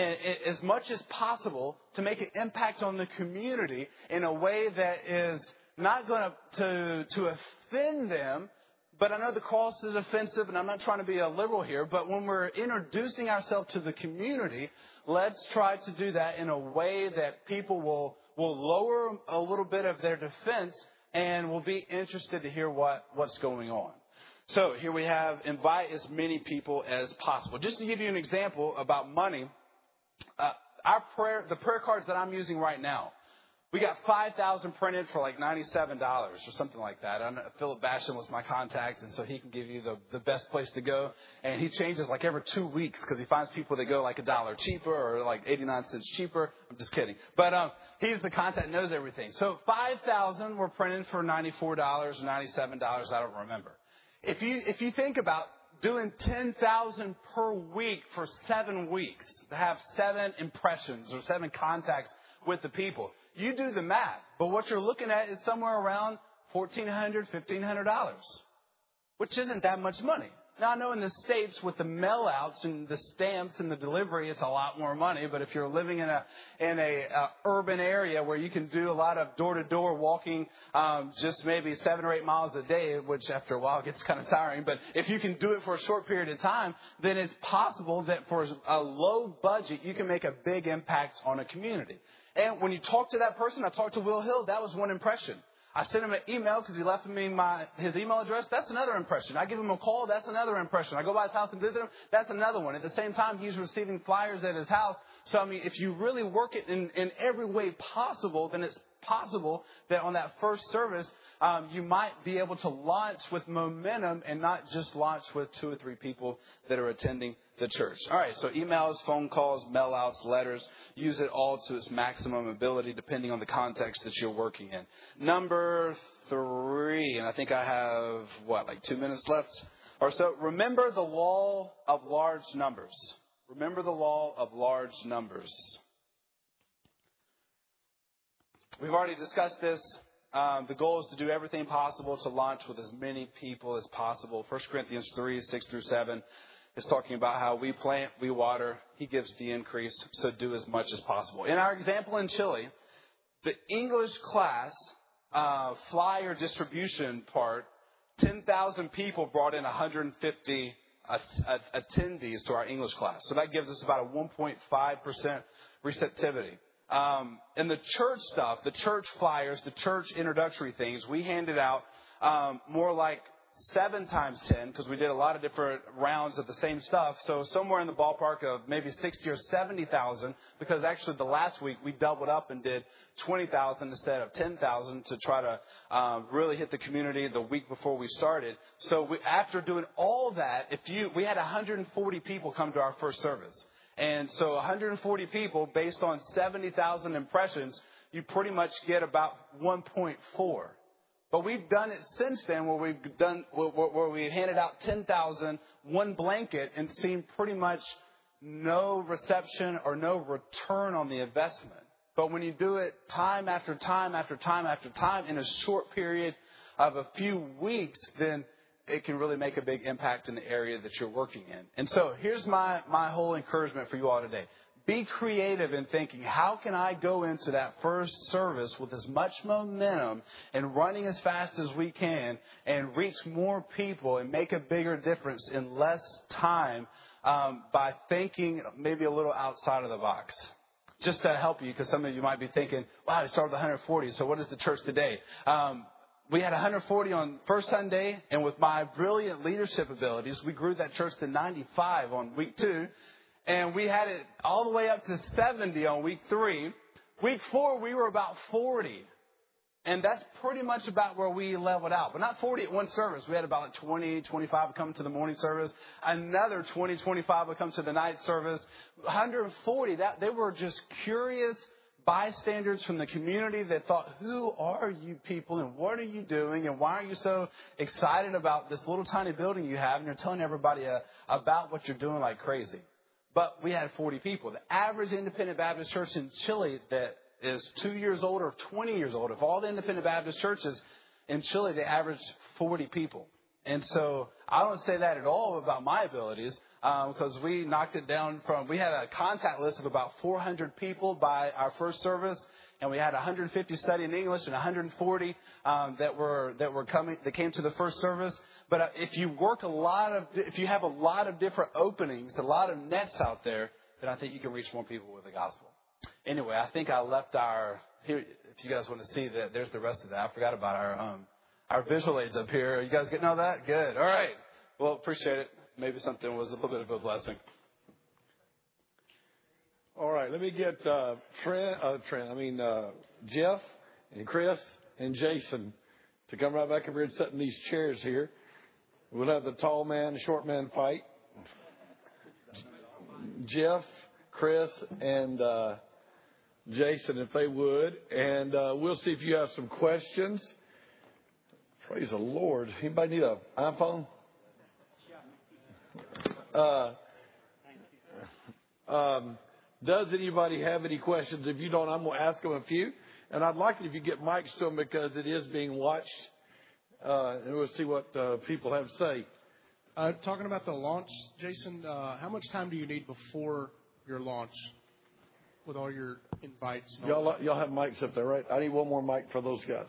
as much as possible to make an impact on the community in a way that is not going to, to offend them. But I know the cross is offensive, and I'm not trying to be a liberal here, but when we're introducing ourselves to the community, let's try to do that in a way that people will, will lower a little bit of their defense and will be interested to hear what, what's going on. So here we have invite as many people as possible. Just to give you an example about money, uh, our prayer, the prayer cards that I'm using right now, we got five thousand printed for like ninety-seven dollars or something like that. I know Philip Bashan was my contact, and so he can give you the, the best place to go. And he changes like every two weeks because he finds people that go like a dollar cheaper or like eighty-nine cents cheaper. I'm just kidding. But um, he's the contact, knows everything. So five thousand were printed for ninety-four dollars or ninety-seven dollars. I don't remember. If you if you think about doing ten thousand per week for seven weeks to have seven impressions or seven contacts with the people, you do the math. But what you're looking at is somewhere around fourteen hundred dollars, fifteen hundred dollars, which isn't that much money. now, I know in the States with the mail outs and the stamps and the delivery, it's a lot more money. But if you're living in a in a uh, urban area where you can do a lot of door-to-door walking, um, just maybe seven or eight miles a day, which after a while gets kind of tiring. But if you can do it for a short period of time, then it's possible that for a low budget, you can make a big impact on a community. And when you talk to that person, I talked to Will Hill, that was one impression. I sent him an email because he left me my his email address. That's another impression. I give him a call. That's another impression. I go by his house and visit him. That's another one. At the same time, he's receiving flyers at his house. So, I mean, if you really work it in, in every way possible, then it's possible that on that first service, um, you might be able to launch with momentum and not just launch with two or three people that are attending the church. All right, so emails, phone calls, mail outs, letters, use it all to its maximum ability depending on the context that you're working in. Number three, and I think I have, what, like two minutes left or so. Remember the law of large numbers. Remember the law of large numbers. We've already discussed this. Um, the goal is to do everything possible to launch with as many people as possible. First Corinthians three, six through seven is talking about how we plant, we water, he gives the increase, so do as much as possible. In our example in Chile, the English class uh, flyer distribution part, ten thousand people brought in one hundred fifty uh, attendees to our English class. So that gives us about a one point five percent receptivity. Um, and the church stuff, the church flyers, the church introductory things, we handed out um, more like seven times ten because we did a lot of different rounds of the same stuff. So somewhere in the ballpark of maybe sixty or seventy thousand, because actually the last week we doubled up and did twenty thousand instead of ten thousand to try to um, really hit the community the week before we started. So we, after doing all that, if you we had one hundred forty people come to our first service. And so one hundred forty people, based on seventy thousand impressions, you pretty much get about one point four. But we've done it since then where we've done, where, where we handed out ten thousand, one blanket, and seen pretty much no reception or no return on the investment. But when you do it time after time after time after time in a short period of a few weeks, then it can really make a big impact in the area that you're working in. And so here's my, my whole encouragement for you all today. Be creative in thinking, how can I go into that first service with as much momentum and running as fast as we can and reach more people and make a bigger difference in less time um, by thinking maybe a little outside of the box. Just to help you, because some of you might be thinking, wow, I started with one hundred forty, so what is the church today? Um, We had one hundred forty on first Sunday, and with my brilliant leadership abilities, we grew that church to ninety-five on week two, and we had it all the way up to seventy on week three. Week four, we were about forty, and that's pretty much about where we leveled out. But not forty at one service. We had about twenty, twenty-five come to the morning service, another twenty, twenty-five would come to the night service. one hundred forty, that they were just curious bystanders from the community that thought, who are you people and what are you doing and why are you so excited about this little tiny building you have and you're telling everybody uh, about what you're doing like crazy. But we had forty people. The average independent Baptist church in Chile that is two years old or twenty years old, of all the independent Baptist churches in Chile, they average forty people. And so I don't say that at all about my abilities. Um, because we knocked it down from, we had a contact list of about four hundred people by our first service, and we had one hundred fifty studying English and one hundred forty um, that were that were coming, that came to the first service. But uh, if you work a lot of, if you have a lot of different openings, a lot of nets out there, then I think you can reach more people with the gospel. Anyway, I think I left our, here, if you guys want to see that, there's the rest of that. I forgot about our um, our visual aids up here. You guys getting all that? Good. All right. Well, appreciate it. Maybe something was a little bit of a blessing. All right, let me get uh, Trent, uh, Trent, I mean uh, Jeff and Chris and Jason to come right back over here and sit in these chairs here. We'll have the tall man, short man fight. Jeff, Chris, and uh, Jason, if they would, and uh, we'll see if you have some questions. Praise the Lord. Anybody need an iPhone? Uh, um, does anybody have any questions? If you don't, I'm going to ask them a few. And I'd like it if you get mics to them because it is being watched. Uh, and we'll see what uh, people have to say. Uh, talking about the launch, Jason, uh, how much time do you need before your launch with all your invites? And all Y'all, y'all have mics up there, right? I need one more mic for those guys.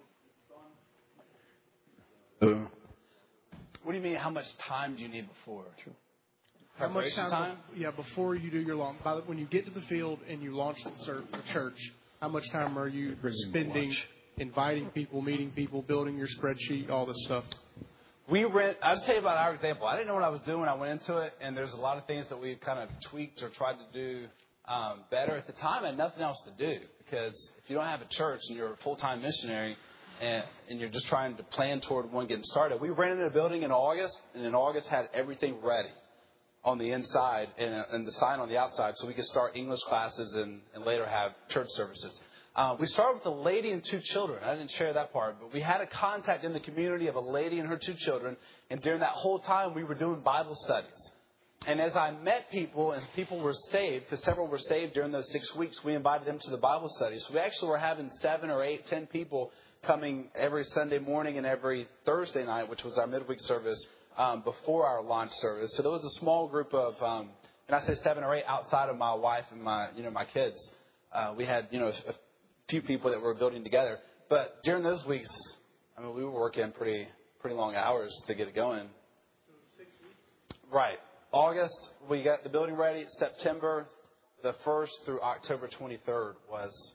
Uh, what do you mean? How much time do you need before? Sure. How much time, time? Yeah, before you do your launch. By the, when you get to the field and you launch the, ser- the church, how much time are you spending inviting people, meeting people, building your spreadsheet, all this stuff? We rent. I'll just tell you about our example. I didn't know what I was doing when I went into it, and there's a lot of things that we've kind of tweaked or tried to do um, better. At the time, I had nothing else to do because if you don't have a church and you're a full-time missionary and, and you're just trying to plan toward one getting started, we rented a building in August, and in August had everything ready on the inside and, and the sign on the outside so we could start English classes and, and later have church services. Uh, we started with a lady and two children. I didn't share that part, but we had a contact in the community of a lady and her two children, and during that whole time we were doing Bible studies. And as I met people and people were saved, because several were saved during those six weeks, we invited them to the Bible studies. So we actually were having seven or eight, ten people coming every Sunday morning and every Thursday night, which was our midweek service, um, before our launch service. So there was a small group of, um, and I say seven or eight outside of my wife and my, you know, my kids. Uh, we had, you know, a few people that were building together. But during those weeks, I mean, we were working pretty, pretty long hours to get it going. So six weeks? Right. August, we got the building ready. September, the first through October twenty-third was.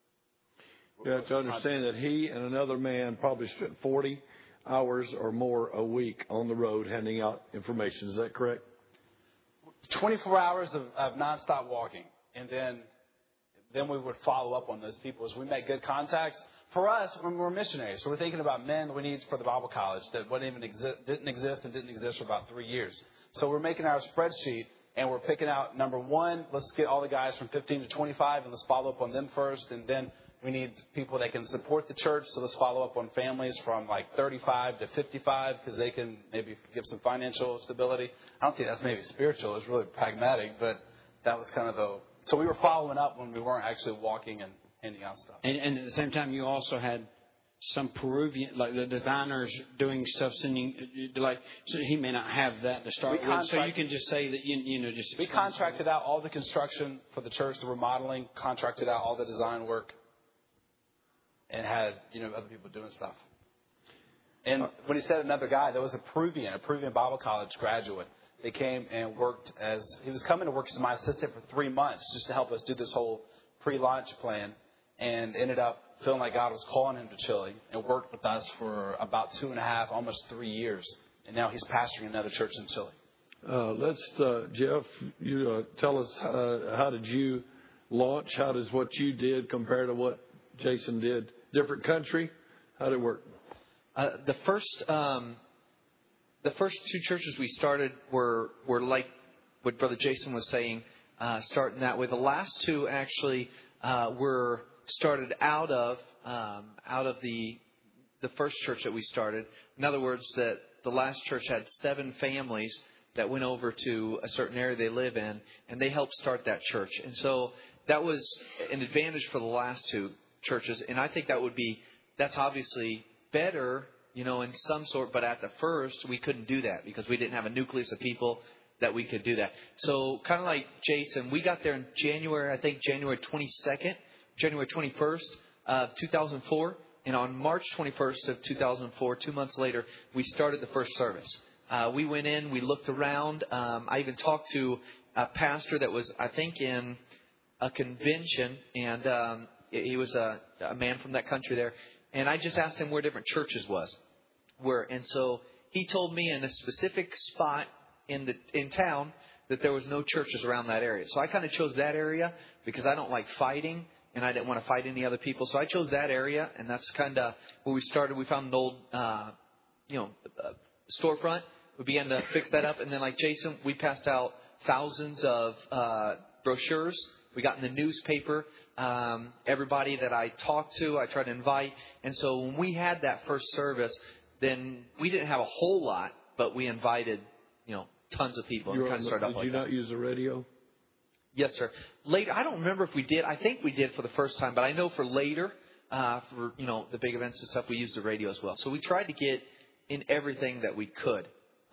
You have to understand that he and another man probably spent forty hours or more a week on the road handing out information. Is that correct? twenty-four hours of, of nonstop walking. And then then we would follow up on those people as we make good contacts. For us, when we're missionaries, so we're thinking about men we need for the Bible college that wouldn't even exist, didn't exist and didn't exist for about three years. So we're making our spreadsheet, and we're picking out, number one, let's get all the guys from fifteen to twenty-five, and let's follow up on them first. And then we need people that can support the church, so let's follow up on families from like thirty-five to fifty-five because they can maybe give some financial stability. I don't think that's maybe spiritual. It's really pragmatic, but that was kind of the... So we were following up when we weren't actually walking and handing out stuff. And, and at the same time, you also had some Peruvian, like the designers doing stuff, sending, like, so he may not have that to start We with. So you can just say that, you, you know, just... We contracted out all the construction for the church, the remodeling, contracted out all the design work, and had, you know, other people doing stuff. And when he said another guy, there was a Peruvian, a Peruvian Bible college graduate. They came and worked as, he was coming to work as my assistant for three months just to help us do this whole pre-launch plan, and ended up feeling like God was calling him to Chile, and worked with us for about two and a half, almost three years. And now he's pastoring another church in Chile. Uh, let's, uh, Jeff, you uh, tell us uh, how did you launch? How does what you did compare to what Jason did? Different country? How did it work? Uh, the first, um, the first two churches we started were were like what Brother Jason was saying, uh, starting that way. The last two actually uh, were started out of um, out of the the first church that we started. In other words, that the last church had seven families that went over to a certain area they live in, and they helped start that church. And so that was an advantage for the last two churches, and I think that would be that's obviously better, you know, in some sort. But at the first, we couldn't do that because we didn't have a nucleus of people that we could do that. So kind of like Jason, we got there in January, I think January twenty-second. January twenty-first of two thousand four, and on March twenty-first of two thousand four, two months later, we started the first service. Uh, we went in, we looked around. Um, I even talked to a pastor that was, I think, in a convention, and um, he was a, a man from that country there. And I just asked him where different churches was, were, and so he told me in a specific spot in the in town that there was no churches around that area. So I kind of chose that area because I don't like fighting. And I didn't want to fight any other people. So I chose that area, and that's kind of where we started. We found an old, uh, you know, uh, storefront. We began to fix that up. And then, like Jason, we passed out thousands of uh, brochures. We got in the newspaper. Um, everybody that I talked to, I tried to invite. And so when we had that first service, then we didn't have a whole lot, but we invited, you know, tons of people. And You kind of started off did like you that. not use the radio? Yes, sir. Later, I don't remember if we did. I think we did for the first time, but I know for later, uh, for you know the big events and stuff, we used the radio as well. So we tried to get in everything that we could.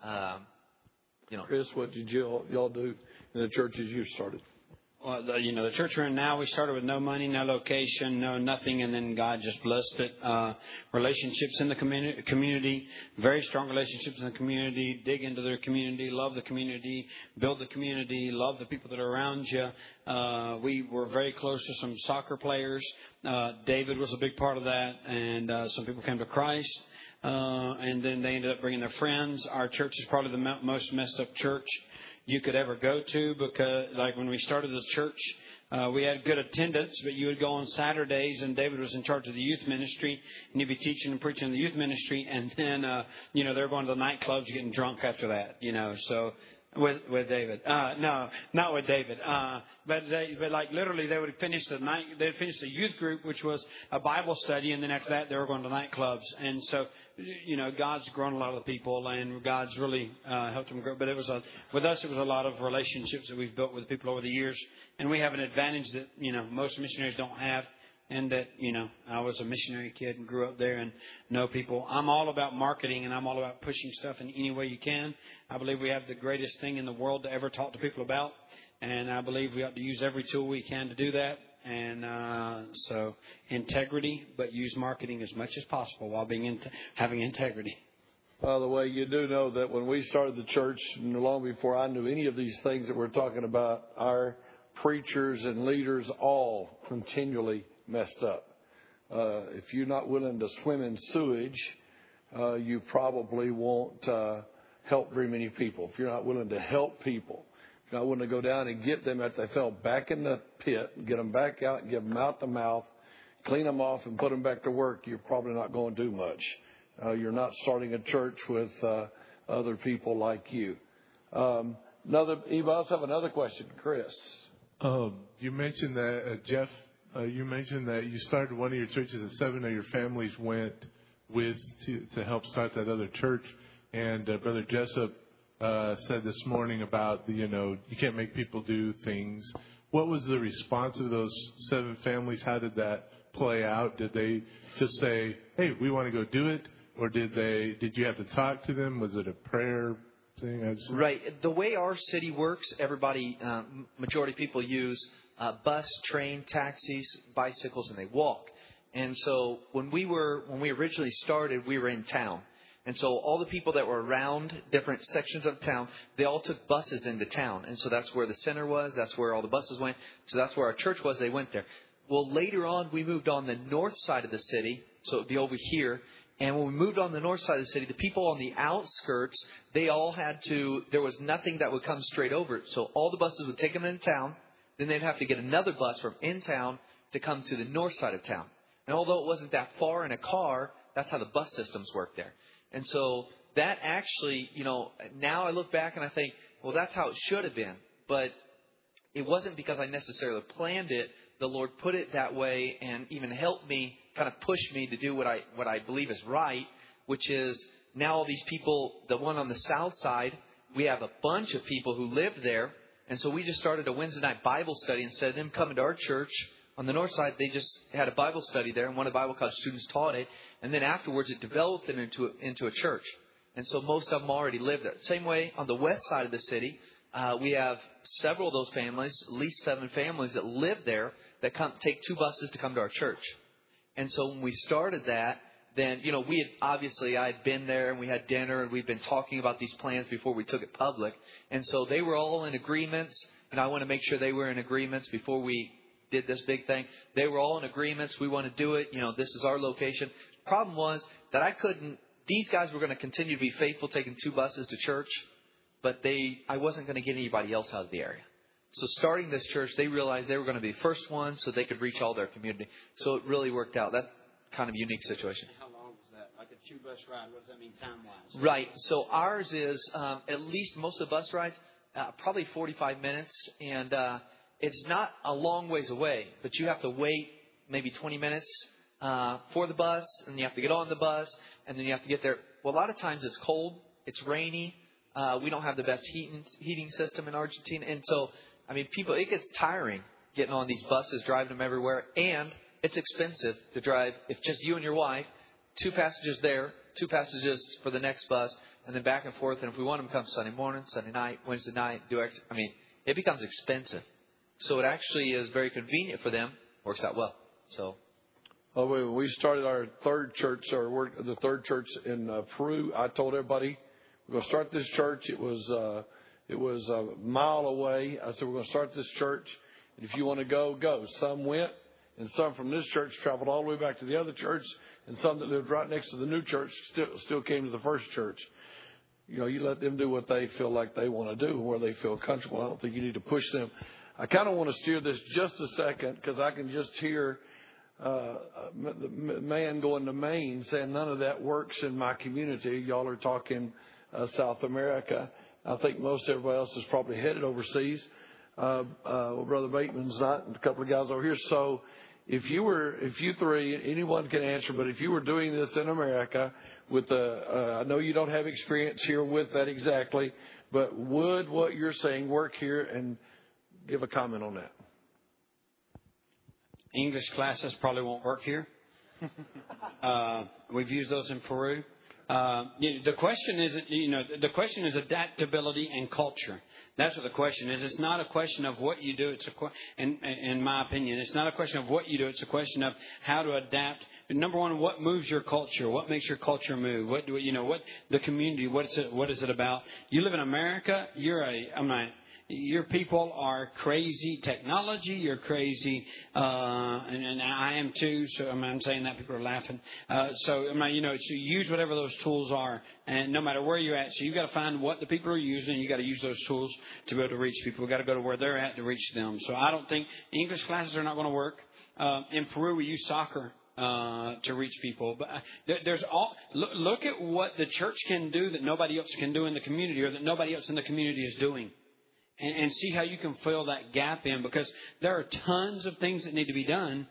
Um, you know, Chris, what did y'all, y'all do in the churches you started? Well, the, you know, the church we're in now, we started with no money, no location, no nothing, and then God just blessed it. Uh, relationships in the community, community, very strong relationships in the community. Dig into their community, love the community, build the community, love the people that are around you. Uh, we were very close to some soccer players. Uh, David was a big part of that, and uh, some people came to Christ. Uh, and then they ended up bringing their friends. Our church is probably the mo- most messed up church you could ever go to, because like when we started the church, uh, we had good attendance, but you would go on Saturdays and David was in charge of the youth ministry and he'd be teaching and preaching in the youth ministry. And then, uh, you know, they're going to the nightclubs getting drunk after that, you know, so with, with David, uh, no, not with David, uh, but they, but like literally they would finish the night, they'd finish the youth group, which was a Bible study. And then after that, they were going to nightclubs. And so, you know, God's grown a lot of people and God's really, uh, helped them grow. But it was a, with us, it was a lot of relationships that we've built with people over the years. And we have an advantage that, you know, most missionaries don't have. And that, you know, I was a missionary kid and grew up there and know people. I'm all about marketing and I'm all about pushing stuff in any way you can. I believe we have the greatest thing in the world to ever talk to people about. And I believe we ought to use every tool we can to do that. And uh, so integrity, but use marketing as much as possible while being in, having integrity. By the way, you do know that when we started the church, long before I knew any of these things that we're talking about, our preachers and leaders all continually messed up. Uh, if you're not willing to swim in sewage, uh, you probably won't uh, help very many people. If you're not willing to help people, if you're not willing to go down and get them as they fell back in the pit, get them back out and give them mouth to mouth, clean them off and put them back to work, you're probably not going to do much. Uh, you're not starting a church with uh, other people like you. Um, another, Eva, I also have another question. Chris. Um, you mentioned that, uh, Jeff, uh, you mentioned that you started one of your churches and seven of your families went with to, to help start that other church. And uh, Brother Jessup uh, said this morning about, the, you know, you can't make people do things. What was the response of those seven families? How did that play out? Did they just say, hey, we want to go do it? Or did they? Did you have to talk to them? Was it a prayer thing? I just... Right. The way our city works, everybody, uh, majority of people use uh, bus, train, taxis, bicycles, and they walk. And so when we were when we originally started, we were in town. And so all the people that were around different sections of town, they all took buses into town. And so that's where the center was. That's where all the buses went. So that's where our church was. They went there. Well, later on, we moved on the north side of the city. So it would be over here. And when we moved on the north side of the city, the people on the outskirts, they all had to, there was nothing that would come straight over it. So all the buses would take them into town. Then they'd have to get another bus from in town to come to the north side of town. And although it wasn't that far in a car, that's how the bus systems work there. And so that actually, you know, now I look back and I think, well, that's how it should have been. But it wasn't because I necessarily planned it. The Lord put it that way and even helped me, kind of push me to do what I what I believe is right, which is now all these people, the one on the south side, we have a bunch of people who live there. And so we just started a Wednesday night Bible study. Instead of them coming to our church on the north side, they just had a Bible study there, and one of the Bible college students taught it. And then afterwards, it developed them into a, into a church. And so most of them already live there. Same way on the west side of the city, uh, we have several of those families, at least seven families that live there that come take two buses to come to our church. And so when we started that, then, you know, we had obviously I had been there and we had dinner and we'd been talking about these plans before we took it public. And so they were all in agreements. And I want to make sure they were in agreements before we did this big thing. They were all in agreements. We want to do it. You know, this is our location. Problem was that I couldn't, these guys were going to continue to be faithful taking two buses to church, but they, I wasn't going to get anybody else out of the area. So starting this church, they realized they were going to be the first ones so they could reach all their community. So it really worked out. That kind of unique situation. How long was that? Like a two bus ride? What does that mean time-wise? Right. So ours is um, at least most of the bus rides, uh, probably forty-five minutes. And uh, it's not a long ways away, but you have to wait maybe twenty minutes uh, for the bus. And you have to get on the bus. And then you have to get there. Well, a lot of times it's cold. It's rainy. Uh, we don't have the best heating, heating system in Argentina. And so, I mean, people, it gets tiring getting on these buses, driving them everywhere. And it's expensive to drive, if just you and your wife, two passengers there, two passengers for the next bus, and then back and forth. And if we want them to come Sunday morning, Sunday night, Wednesday night, do extra, I mean, it becomes expensive. So it actually is very convenient for them. Works out well. So. Oh, when we started our third church, or work, the third church in uh, Peru, I told everybody we're going to start this church. It was uh, it was a mile away. I said we're going to start this church, and if you want to go, go. Some went, and some from this church traveled all the way back to the other church, and some that lived right next to the new church still still came to the first church. You know, you let them do what they feel like they want to do, where they feel comfortable. I don't think you need to push them. I kind of want to steer this just a second because I can just hear uh, the man going to Maine saying none of that works in my community. Y'all are talking uh, South America. I think most everybody else is probably headed overseas. Uh, uh, well, Brother Bateman's not, and a couple of guys over here. So if you were, if you three, anyone can answer, but if you were doing this in America with the, uh, I know you don't have experience here with that exactly, but would what you're saying work here? And give a comment on that. English classes probably won't work here. uh, we've used those in Peru. Uh, you know, the question is, you know, the question is adaptability and culture. That's what the question is. It's not a question of what you do. It's a, in, in my opinion, it's not a question of what you do. It's a question of how to adapt. Number one, what moves your culture? What makes your culture move? What do you know? What the community? What is it? What is it about? You live in America. You're a. I'm not. Your people are crazy technology. You're crazy, uh, and, and I am too. So I mean, I'm saying that people are laughing. Uh, so I mean, you know, so use whatever those tools are, and no matter where you're at. So you got to find what the people are using. You got to use those tools to be able to reach people. We got to go to where they're at to reach them. So I don't think English classes are not going to work. Uh, in Peru, we use soccer. Uh, to reach people, but uh, there, there's all. Look, look at what the church can do that nobody else can do in the community, or that nobody else in the community is doing. And, and see how you can fill that gap in, because there are tons of things that need to be done.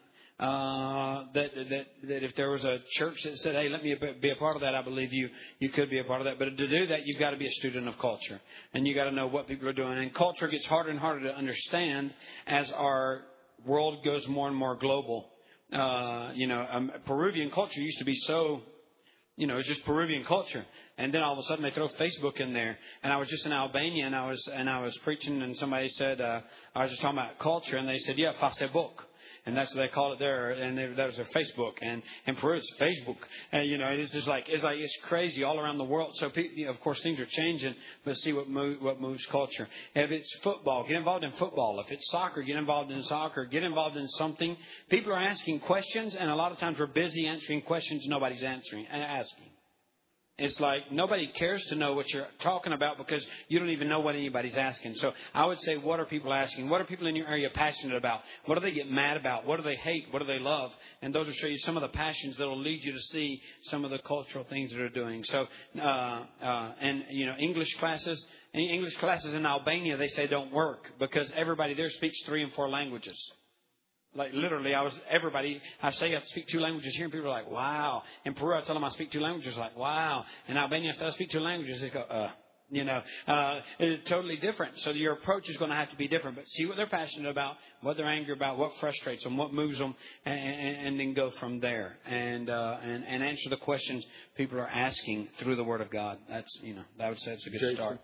Uh, that that that if there was a church that said, "Hey, let me be a part of that," I believe you you could be a part of that. But to do that, you've got to be a student of culture, and you got to know what people are doing. And culture gets harder and harder to understand as our world goes more and more global. Uh, you know, um, Peruvian culture used to be so. You know, it's just Peruvian culture, and then all of a sudden they throw Facebook in there. And I was just in Albania, and I was and I was preaching, and somebody said uh, I was just talking about culture, and they said, "Yeah, Facebook," and that's what they call it there. And they, that was their Facebook, and in Peru it's Facebook. And you know, it's just like it's like it's crazy all around the world. So people, you know, of course things are changing, but see what move, what moves culture. If it's football, get involved in football. If it's soccer, get involved in soccer. Get involved in something. People are asking questions, and a lot of times we're busy answering questions nobody's answering asking. It's like nobody cares to know what you're talking about because you don't even know what anybody's asking. So I would say, what are people asking? What are people in your area passionate about? What do they get mad about? What do they hate? What do they love? And those will show you some of the passions that will lead you to see some of the cultural things that are doing. So, uh, uh, and, you know, English classes, English classes in Albania, they say don't work because everybody there speaks three and four languages. Like literally, I was everybody. I say I speak two languages here, and people are like, "Wow!" In Peru, I tell them I speak two languages, like, "Wow!" In Albania, if I speak two languages, they go, "Uh." You know, uh, it's totally different. So your approach is going to have to be different. But see what they're passionate about, what they're angry about, what frustrates them, what moves them, and, and, and then go from there and, uh, and and answer the questions people are asking through the Word of God. That's you know, I would say it's a good Jason. start.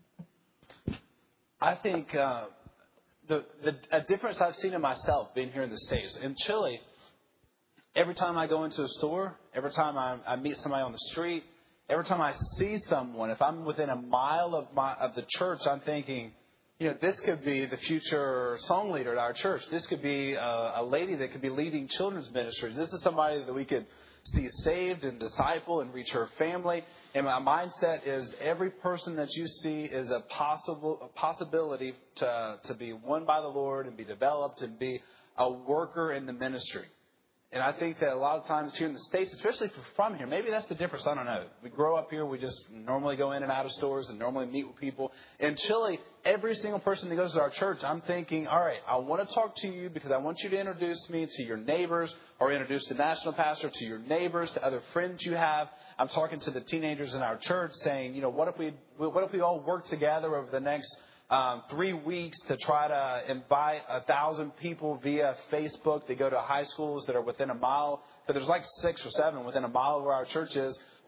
I think. Uh, The, the a difference I've seen in myself being here in the States. In Chile, every time I go into a store, every time I, I meet somebody on the street, every time I see someone, if I'm within a mile of my of the church, I'm thinking, you know, this could be the future song leader at our church. This could be a, a lady that could be leading children's ministries. This is somebody that we could see saved and disciple and reach her family. And my mindset is every person that you see is a possible a possibility to to be won by the Lord and be developed and be a worker in the ministry. And I think that a lot of times here in the States, especially if we're from here, maybe that's the difference. I don't know. We grow up here. We just normally go in and out of stores and normally meet with people. In Chile, every single person that goes to our church, I'm thinking, all right, I want to talk to you because I want you to introduce me to your neighbors or introduce the national pastor to your neighbors, to other friends you have. I'm talking to the teenagers in our church saying, you know, what if we what if we all work together over the next Um, three weeks to try to invite a thousand people via Facebook. They go to high schools that are within a mile, but there's like six or seven within a mile of where our church is.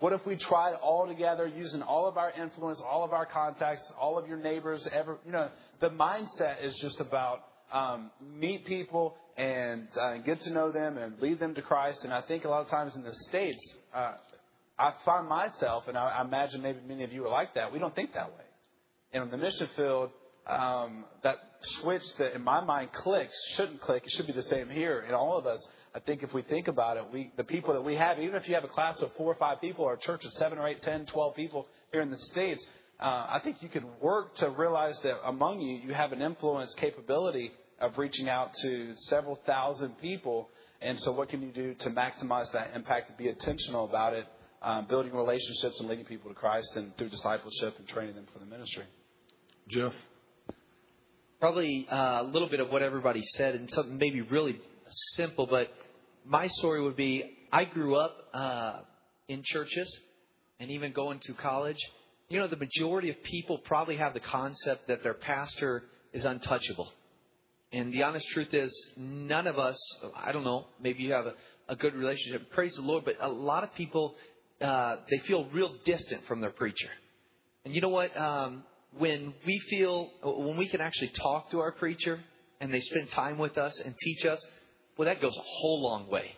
What if we tried all together, using all of our influence, all of our contacts, all of your neighbors, ever, you know, the mindset is just about um, meet people and uh, get to know them and lead them to Christ. And I think a lot of times in the States, uh, I find myself, and I, I imagine maybe many of you are like that, we don't think that way. And in the mission field, um, that switch that in my mind clicks, shouldn't click, it should be the same here in all of us. I think if we think about it, we the people that we have, even if you have a class of four or five people or a church of seven or eight, ten, twelve people here in the States, uh, I think you can work to realize that among you, you have an influence capability of reaching out to several thousand people. And so what can you do to maximize that impact, to be intentional about it, um, building relationships and leading people to Christ and through discipleship and training them for the ministry? Jeff? Probably uh, a little bit of what everybody said and something maybe really simple, but my story would be I grew up uh, in churches and even going to college. You know, the majority of people probably have the concept that their pastor is untouchable. And the honest truth is none of us, I don't know, maybe you have a, a good relationship, praise the Lord, but a lot of people, uh, they feel real distant from their preacher. And you know what? Um, when we feel, when we can actually talk to our preacher and they spend time with us and teach us, well, that goes a whole long way.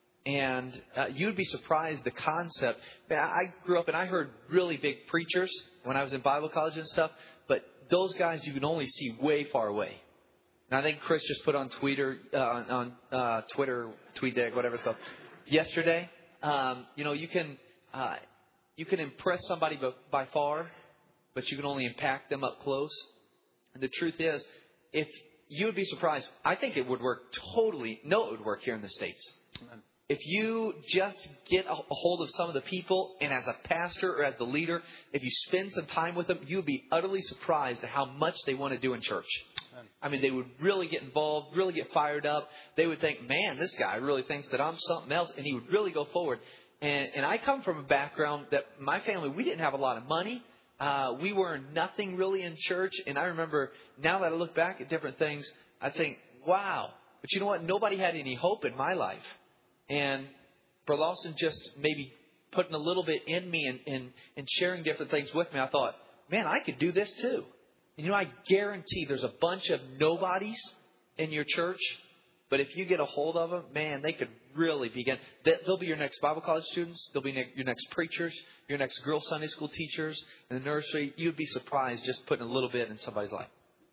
And uh, you'd be surprised the concept. I grew up and I heard really big preachers when I was in Bible college and stuff, but those guys you can only see way far away. And I think Chris just put on Twitter, uh, on uh, Twitter, TweetDeck, whatever it's called, yesterday. Um, you know, you can uh, you can impress somebody by far, but you can only impact them up close. And the truth is, if you would be surprised, I think it would work totally. No, it would work here in the States. If you just get a hold of some of the people, and as a pastor or as the leader, if you spend some time with them, you would be utterly surprised at how much they want to do in church. I mean, they would really get involved, really get fired up. They would think, man, this guy really thinks that I'm something else, and he would really go forward. And, and I come from a background that my family, we didn't have a lot of money. Uh, we were nothing really in church. And I remember now that I look back at different things, I think, wow. But you know what? Nobody had any hope in my life. And Brother Lawson just maybe putting a little bit in me and, and, and sharing different things with me, I thought, man, I could do this too. And you know, I guarantee there's a bunch of nobodies in your church. But if you get a hold of them, man, they could really begin. They'll be your next Bible college students. They'll be your next preachers, your next girl Sunday school teachers in the nursery. You'd be surprised just putting a little bit in somebody's life.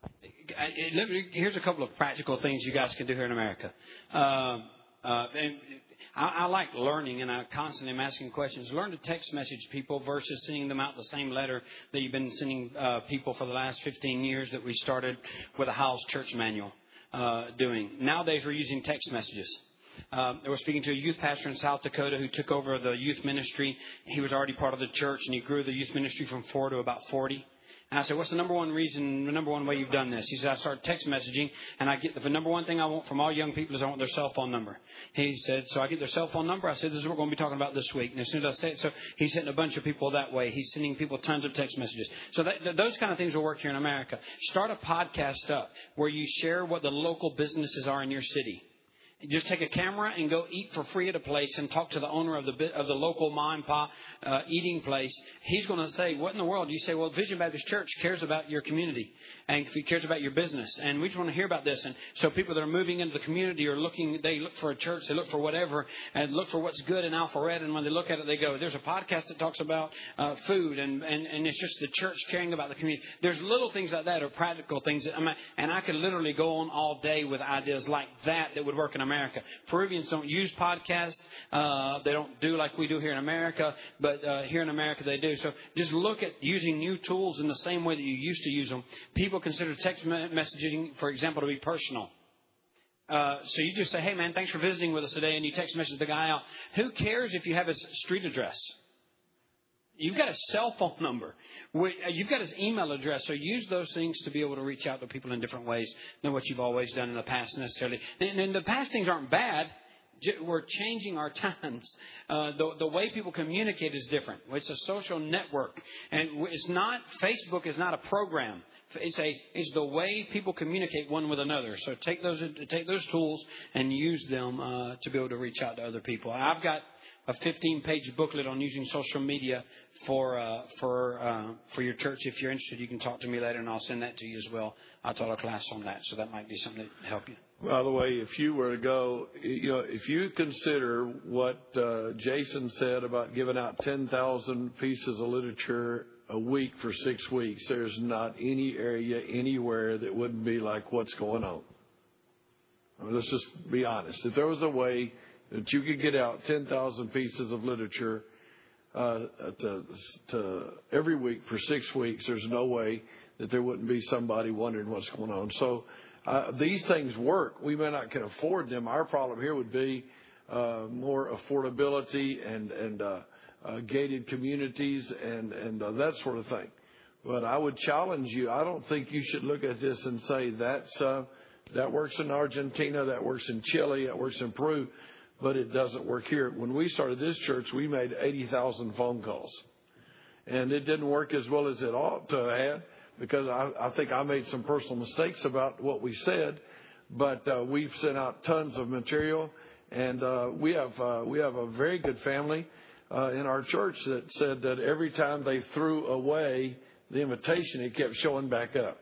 Here's a couple of practical things you guys can do here in America. Uh, uh, and I, I like learning, and I constantly am asking questions. Learn to text message people versus sending them out the same letter that you've been sending uh, people for the last fifteen years that we started with a house church manual uh, doing. Nowadays, we're using text messages. Um, I was speaking to a youth pastor in South Dakota who took over the youth ministry. He was already part of the church, and he grew the youth ministry from four to about forty. And I said, what's the number one reason, the number one way you've done this? He said, I started text messaging, and I get the, the number one thing I want from all young people is I want their cell phone number. He said, so I get their cell phone number. I said, this is what we're going to be talking about this week. And as soon as I say it, so he's hitting a bunch of people that way. He's sending people tons of text messages. So that, those kind of things will work here in America. Start a podcast up where you share what the local businesses are in your city. Just take a camera and go eat for free at a place and talk to the owner of the of the local mom and pop uh, eating place. He's going to say, what in the world? You say, well, Vision Baptist Church cares about your community and he cares about your business. And we just want to hear about this. And so people that are moving into the community are looking, they look for a church, they look for whatever, and look for what's good in Alpharetta. And when they look at it, they go, there's a podcast that talks about uh, food. And, and, and it's just the church caring about the community. There's little things like that or practical things. That, I mean, and I could literally go on all day with ideas like that that would work in America. Peruvians don't use podcasts. Uh, they don't do like we do here in America, but uh, here in America they do. So just look at using new tools in the same way that you used to use them. People consider text messaging, for example, to be personal. Uh, so you just say, hey, man, thanks for visiting with us today, and you text message the guy out. Who cares if you have his street address? You've got a cell phone number. You've got his email address. So use those things to be able to reach out to people in different ways than what you've always done in the past necessarily. And, and the past things aren't bad. We're changing our times. Uh, the, the way people communicate is different. It's a social network. And it's not, Facebook is not a program. It's a, it's the way people communicate one with another. So take those, take those tools and use them uh, to be able to reach out to other people. I've got a fifteen-page booklet on using social media for uh, for uh, for your church. If you're interested, you can talk to me later, and I'll send that to you as well. I taught a class on that, so that might be something that help you. By the way, if you were to go, you know, if you consider what uh, Jason said about giving out ten thousand pieces of literature a week for six weeks, there's not any area anywhere that wouldn't be like what's going on. I mean, let's just be honest. If there was a way that you could get out ten thousand pieces of literature uh, to, to every week for six weeks, there's no way that there wouldn't be somebody wondering what's going on. So uh, these things work. We may not can afford them. Our problem here would be uh, more affordability and and uh, uh, gated communities and and uh, that sort of thing. But I would challenge you. I don't think you should look at this and say that's uh, that works in Argentina, that works in Chile, that works in Peru, but it doesn't work here. When we started this church, we made eighty thousand phone calls, and it didn't work as well as it ought to have. Because I, I think I made some personal mistakes about what we said, but uh, we've sent out tons of material, and uh, we have uh, we have a very good family uh, in our church that said that every time they threw away the invitation, it kept showing back up,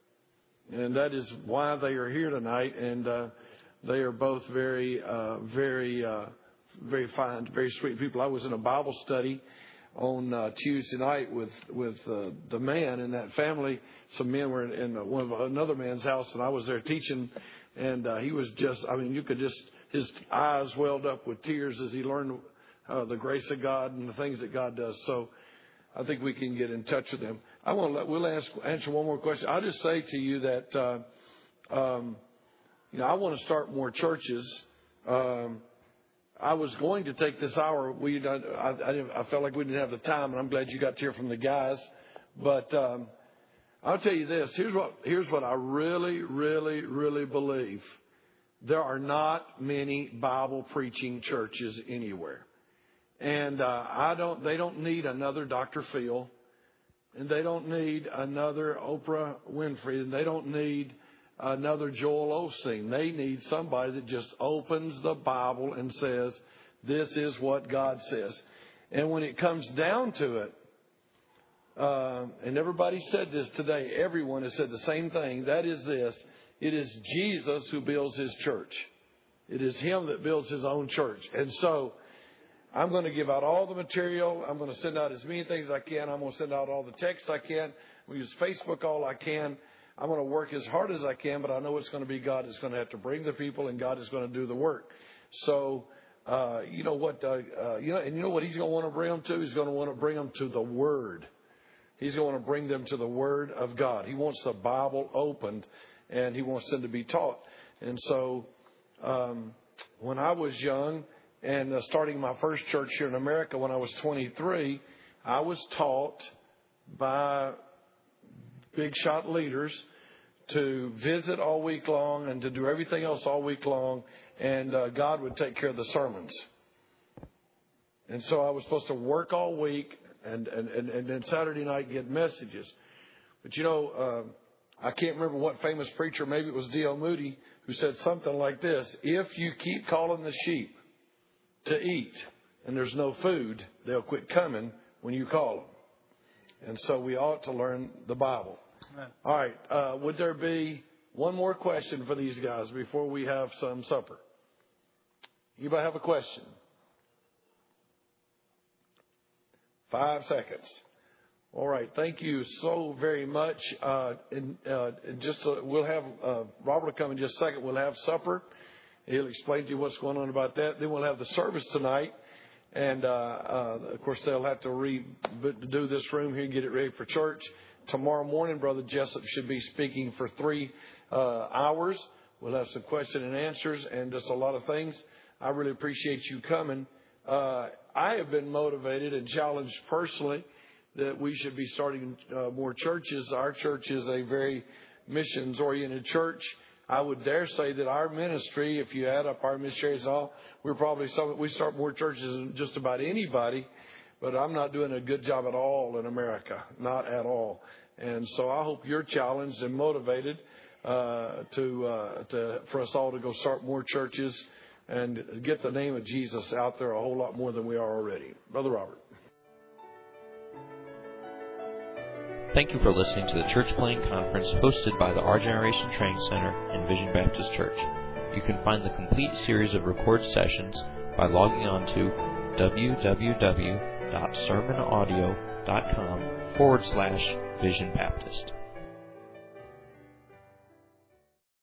and that is why they are here tonight. And uh, they are both very uh, very uh, very fine, very sweet people. I was in a Bible study on uh, Tuesday night with with uh, the man in that family. Some men were in, in one of another man's house, and I was there teaching, and uh, he was just, I mean, you could just, his eyes welled up with tears as he learned uh, the grace of God and the things that God does. So I think we can get in touch with them. I want to let, we'll ask, answer one more question. I'll just say to you that, uh, um, you know, I want to start more churches. Um, I was going to take this hour. We, I, I, I felt like we didn't have the time, and I'm glad you got to hear from the guys. But um, I'll tell you this. Here's what, here's what I really, really, really believe. There are not many Bible preaching churches anywhere. And uh, I don't. They don't need another Doctor Phil. And they don't need another Oprah Winfrey. And they don't need another Joel Osteen. They need somebody that just opens the Bible and says, this is what God says. And when it comes down to it, uh, and everybody said this today, everyone has said the same thing, that is this, it is Jesus who builds his church. It is him that builds his own church. And so I'm going to give out all the material. I'm going to send out as many things as I can. I'm going to send out all the text I can. We use Facebook all I can. I'm going to work as hard as I can, but I know it's going to be God that's going to have to bring the people, and God is going to do the work. So, uh, you know what, uh, uh, you know, and you know what he's going to want to bring them to? He's going to want to bring them to the Word. He's going to bring them to the Word of God. He wants the Bible opened, and he wants them to be taught. And so, um, when I was young and uh, starting my first church here in America when I was twenty-three, I was taught by big shot leaders to visit all week long and to do everything else all week long, and uh, God would take care of the sermons. And so I was supposed to work all week and, and, and, and then Saturday night get messages. But, you know, uh, I can't remember what famous preacher, maybe it was D L Moody, who said something like this: if you keep calling the sheep to eat and there's no food, they'll quit coming when you call them. And so we ought to learn the Bible. Amen. All right. Uh, would there be one more question for these guys before we have some supper? Anybody have a question? Five seconds. All right. Thank you so very much. Uh, and, uh, and just uh, we'll have uh, Robert will come in just a second. We'll have supper. He'll explain to you what's going on about that. Then we'll have the service tonight. And, uh, uh, of course, they'll have to redo this room here and get it ready for church. Tomorrow morning, Brother Jessup should be speaking for three uh, hours. We'll have some question and answers and just a lot of things. I really appreciate you coming. Uh, I have been motivated and challenged personally that we should be starting uh, more churches. Our church is a very missions-oriented church. I would dare say that our ministry, if you add up our missionaries and all, we're probably some, we start more churches than just about anybody, but I'm not doing a good job at all in America, not at all. And so I hope you're challenged and motivated uh, to uh, to for us all to go start more churches and get the name of Jesus out there a whole lot more than we are already. Brother Robert. Thank you for listening to the Church Planting Conference hosted by the Our Generation Training Center and Vision Baptist Church. You can find the complete series of recorded sessions by logging on to www.sermonaudio.com forward slash Vision Baptist.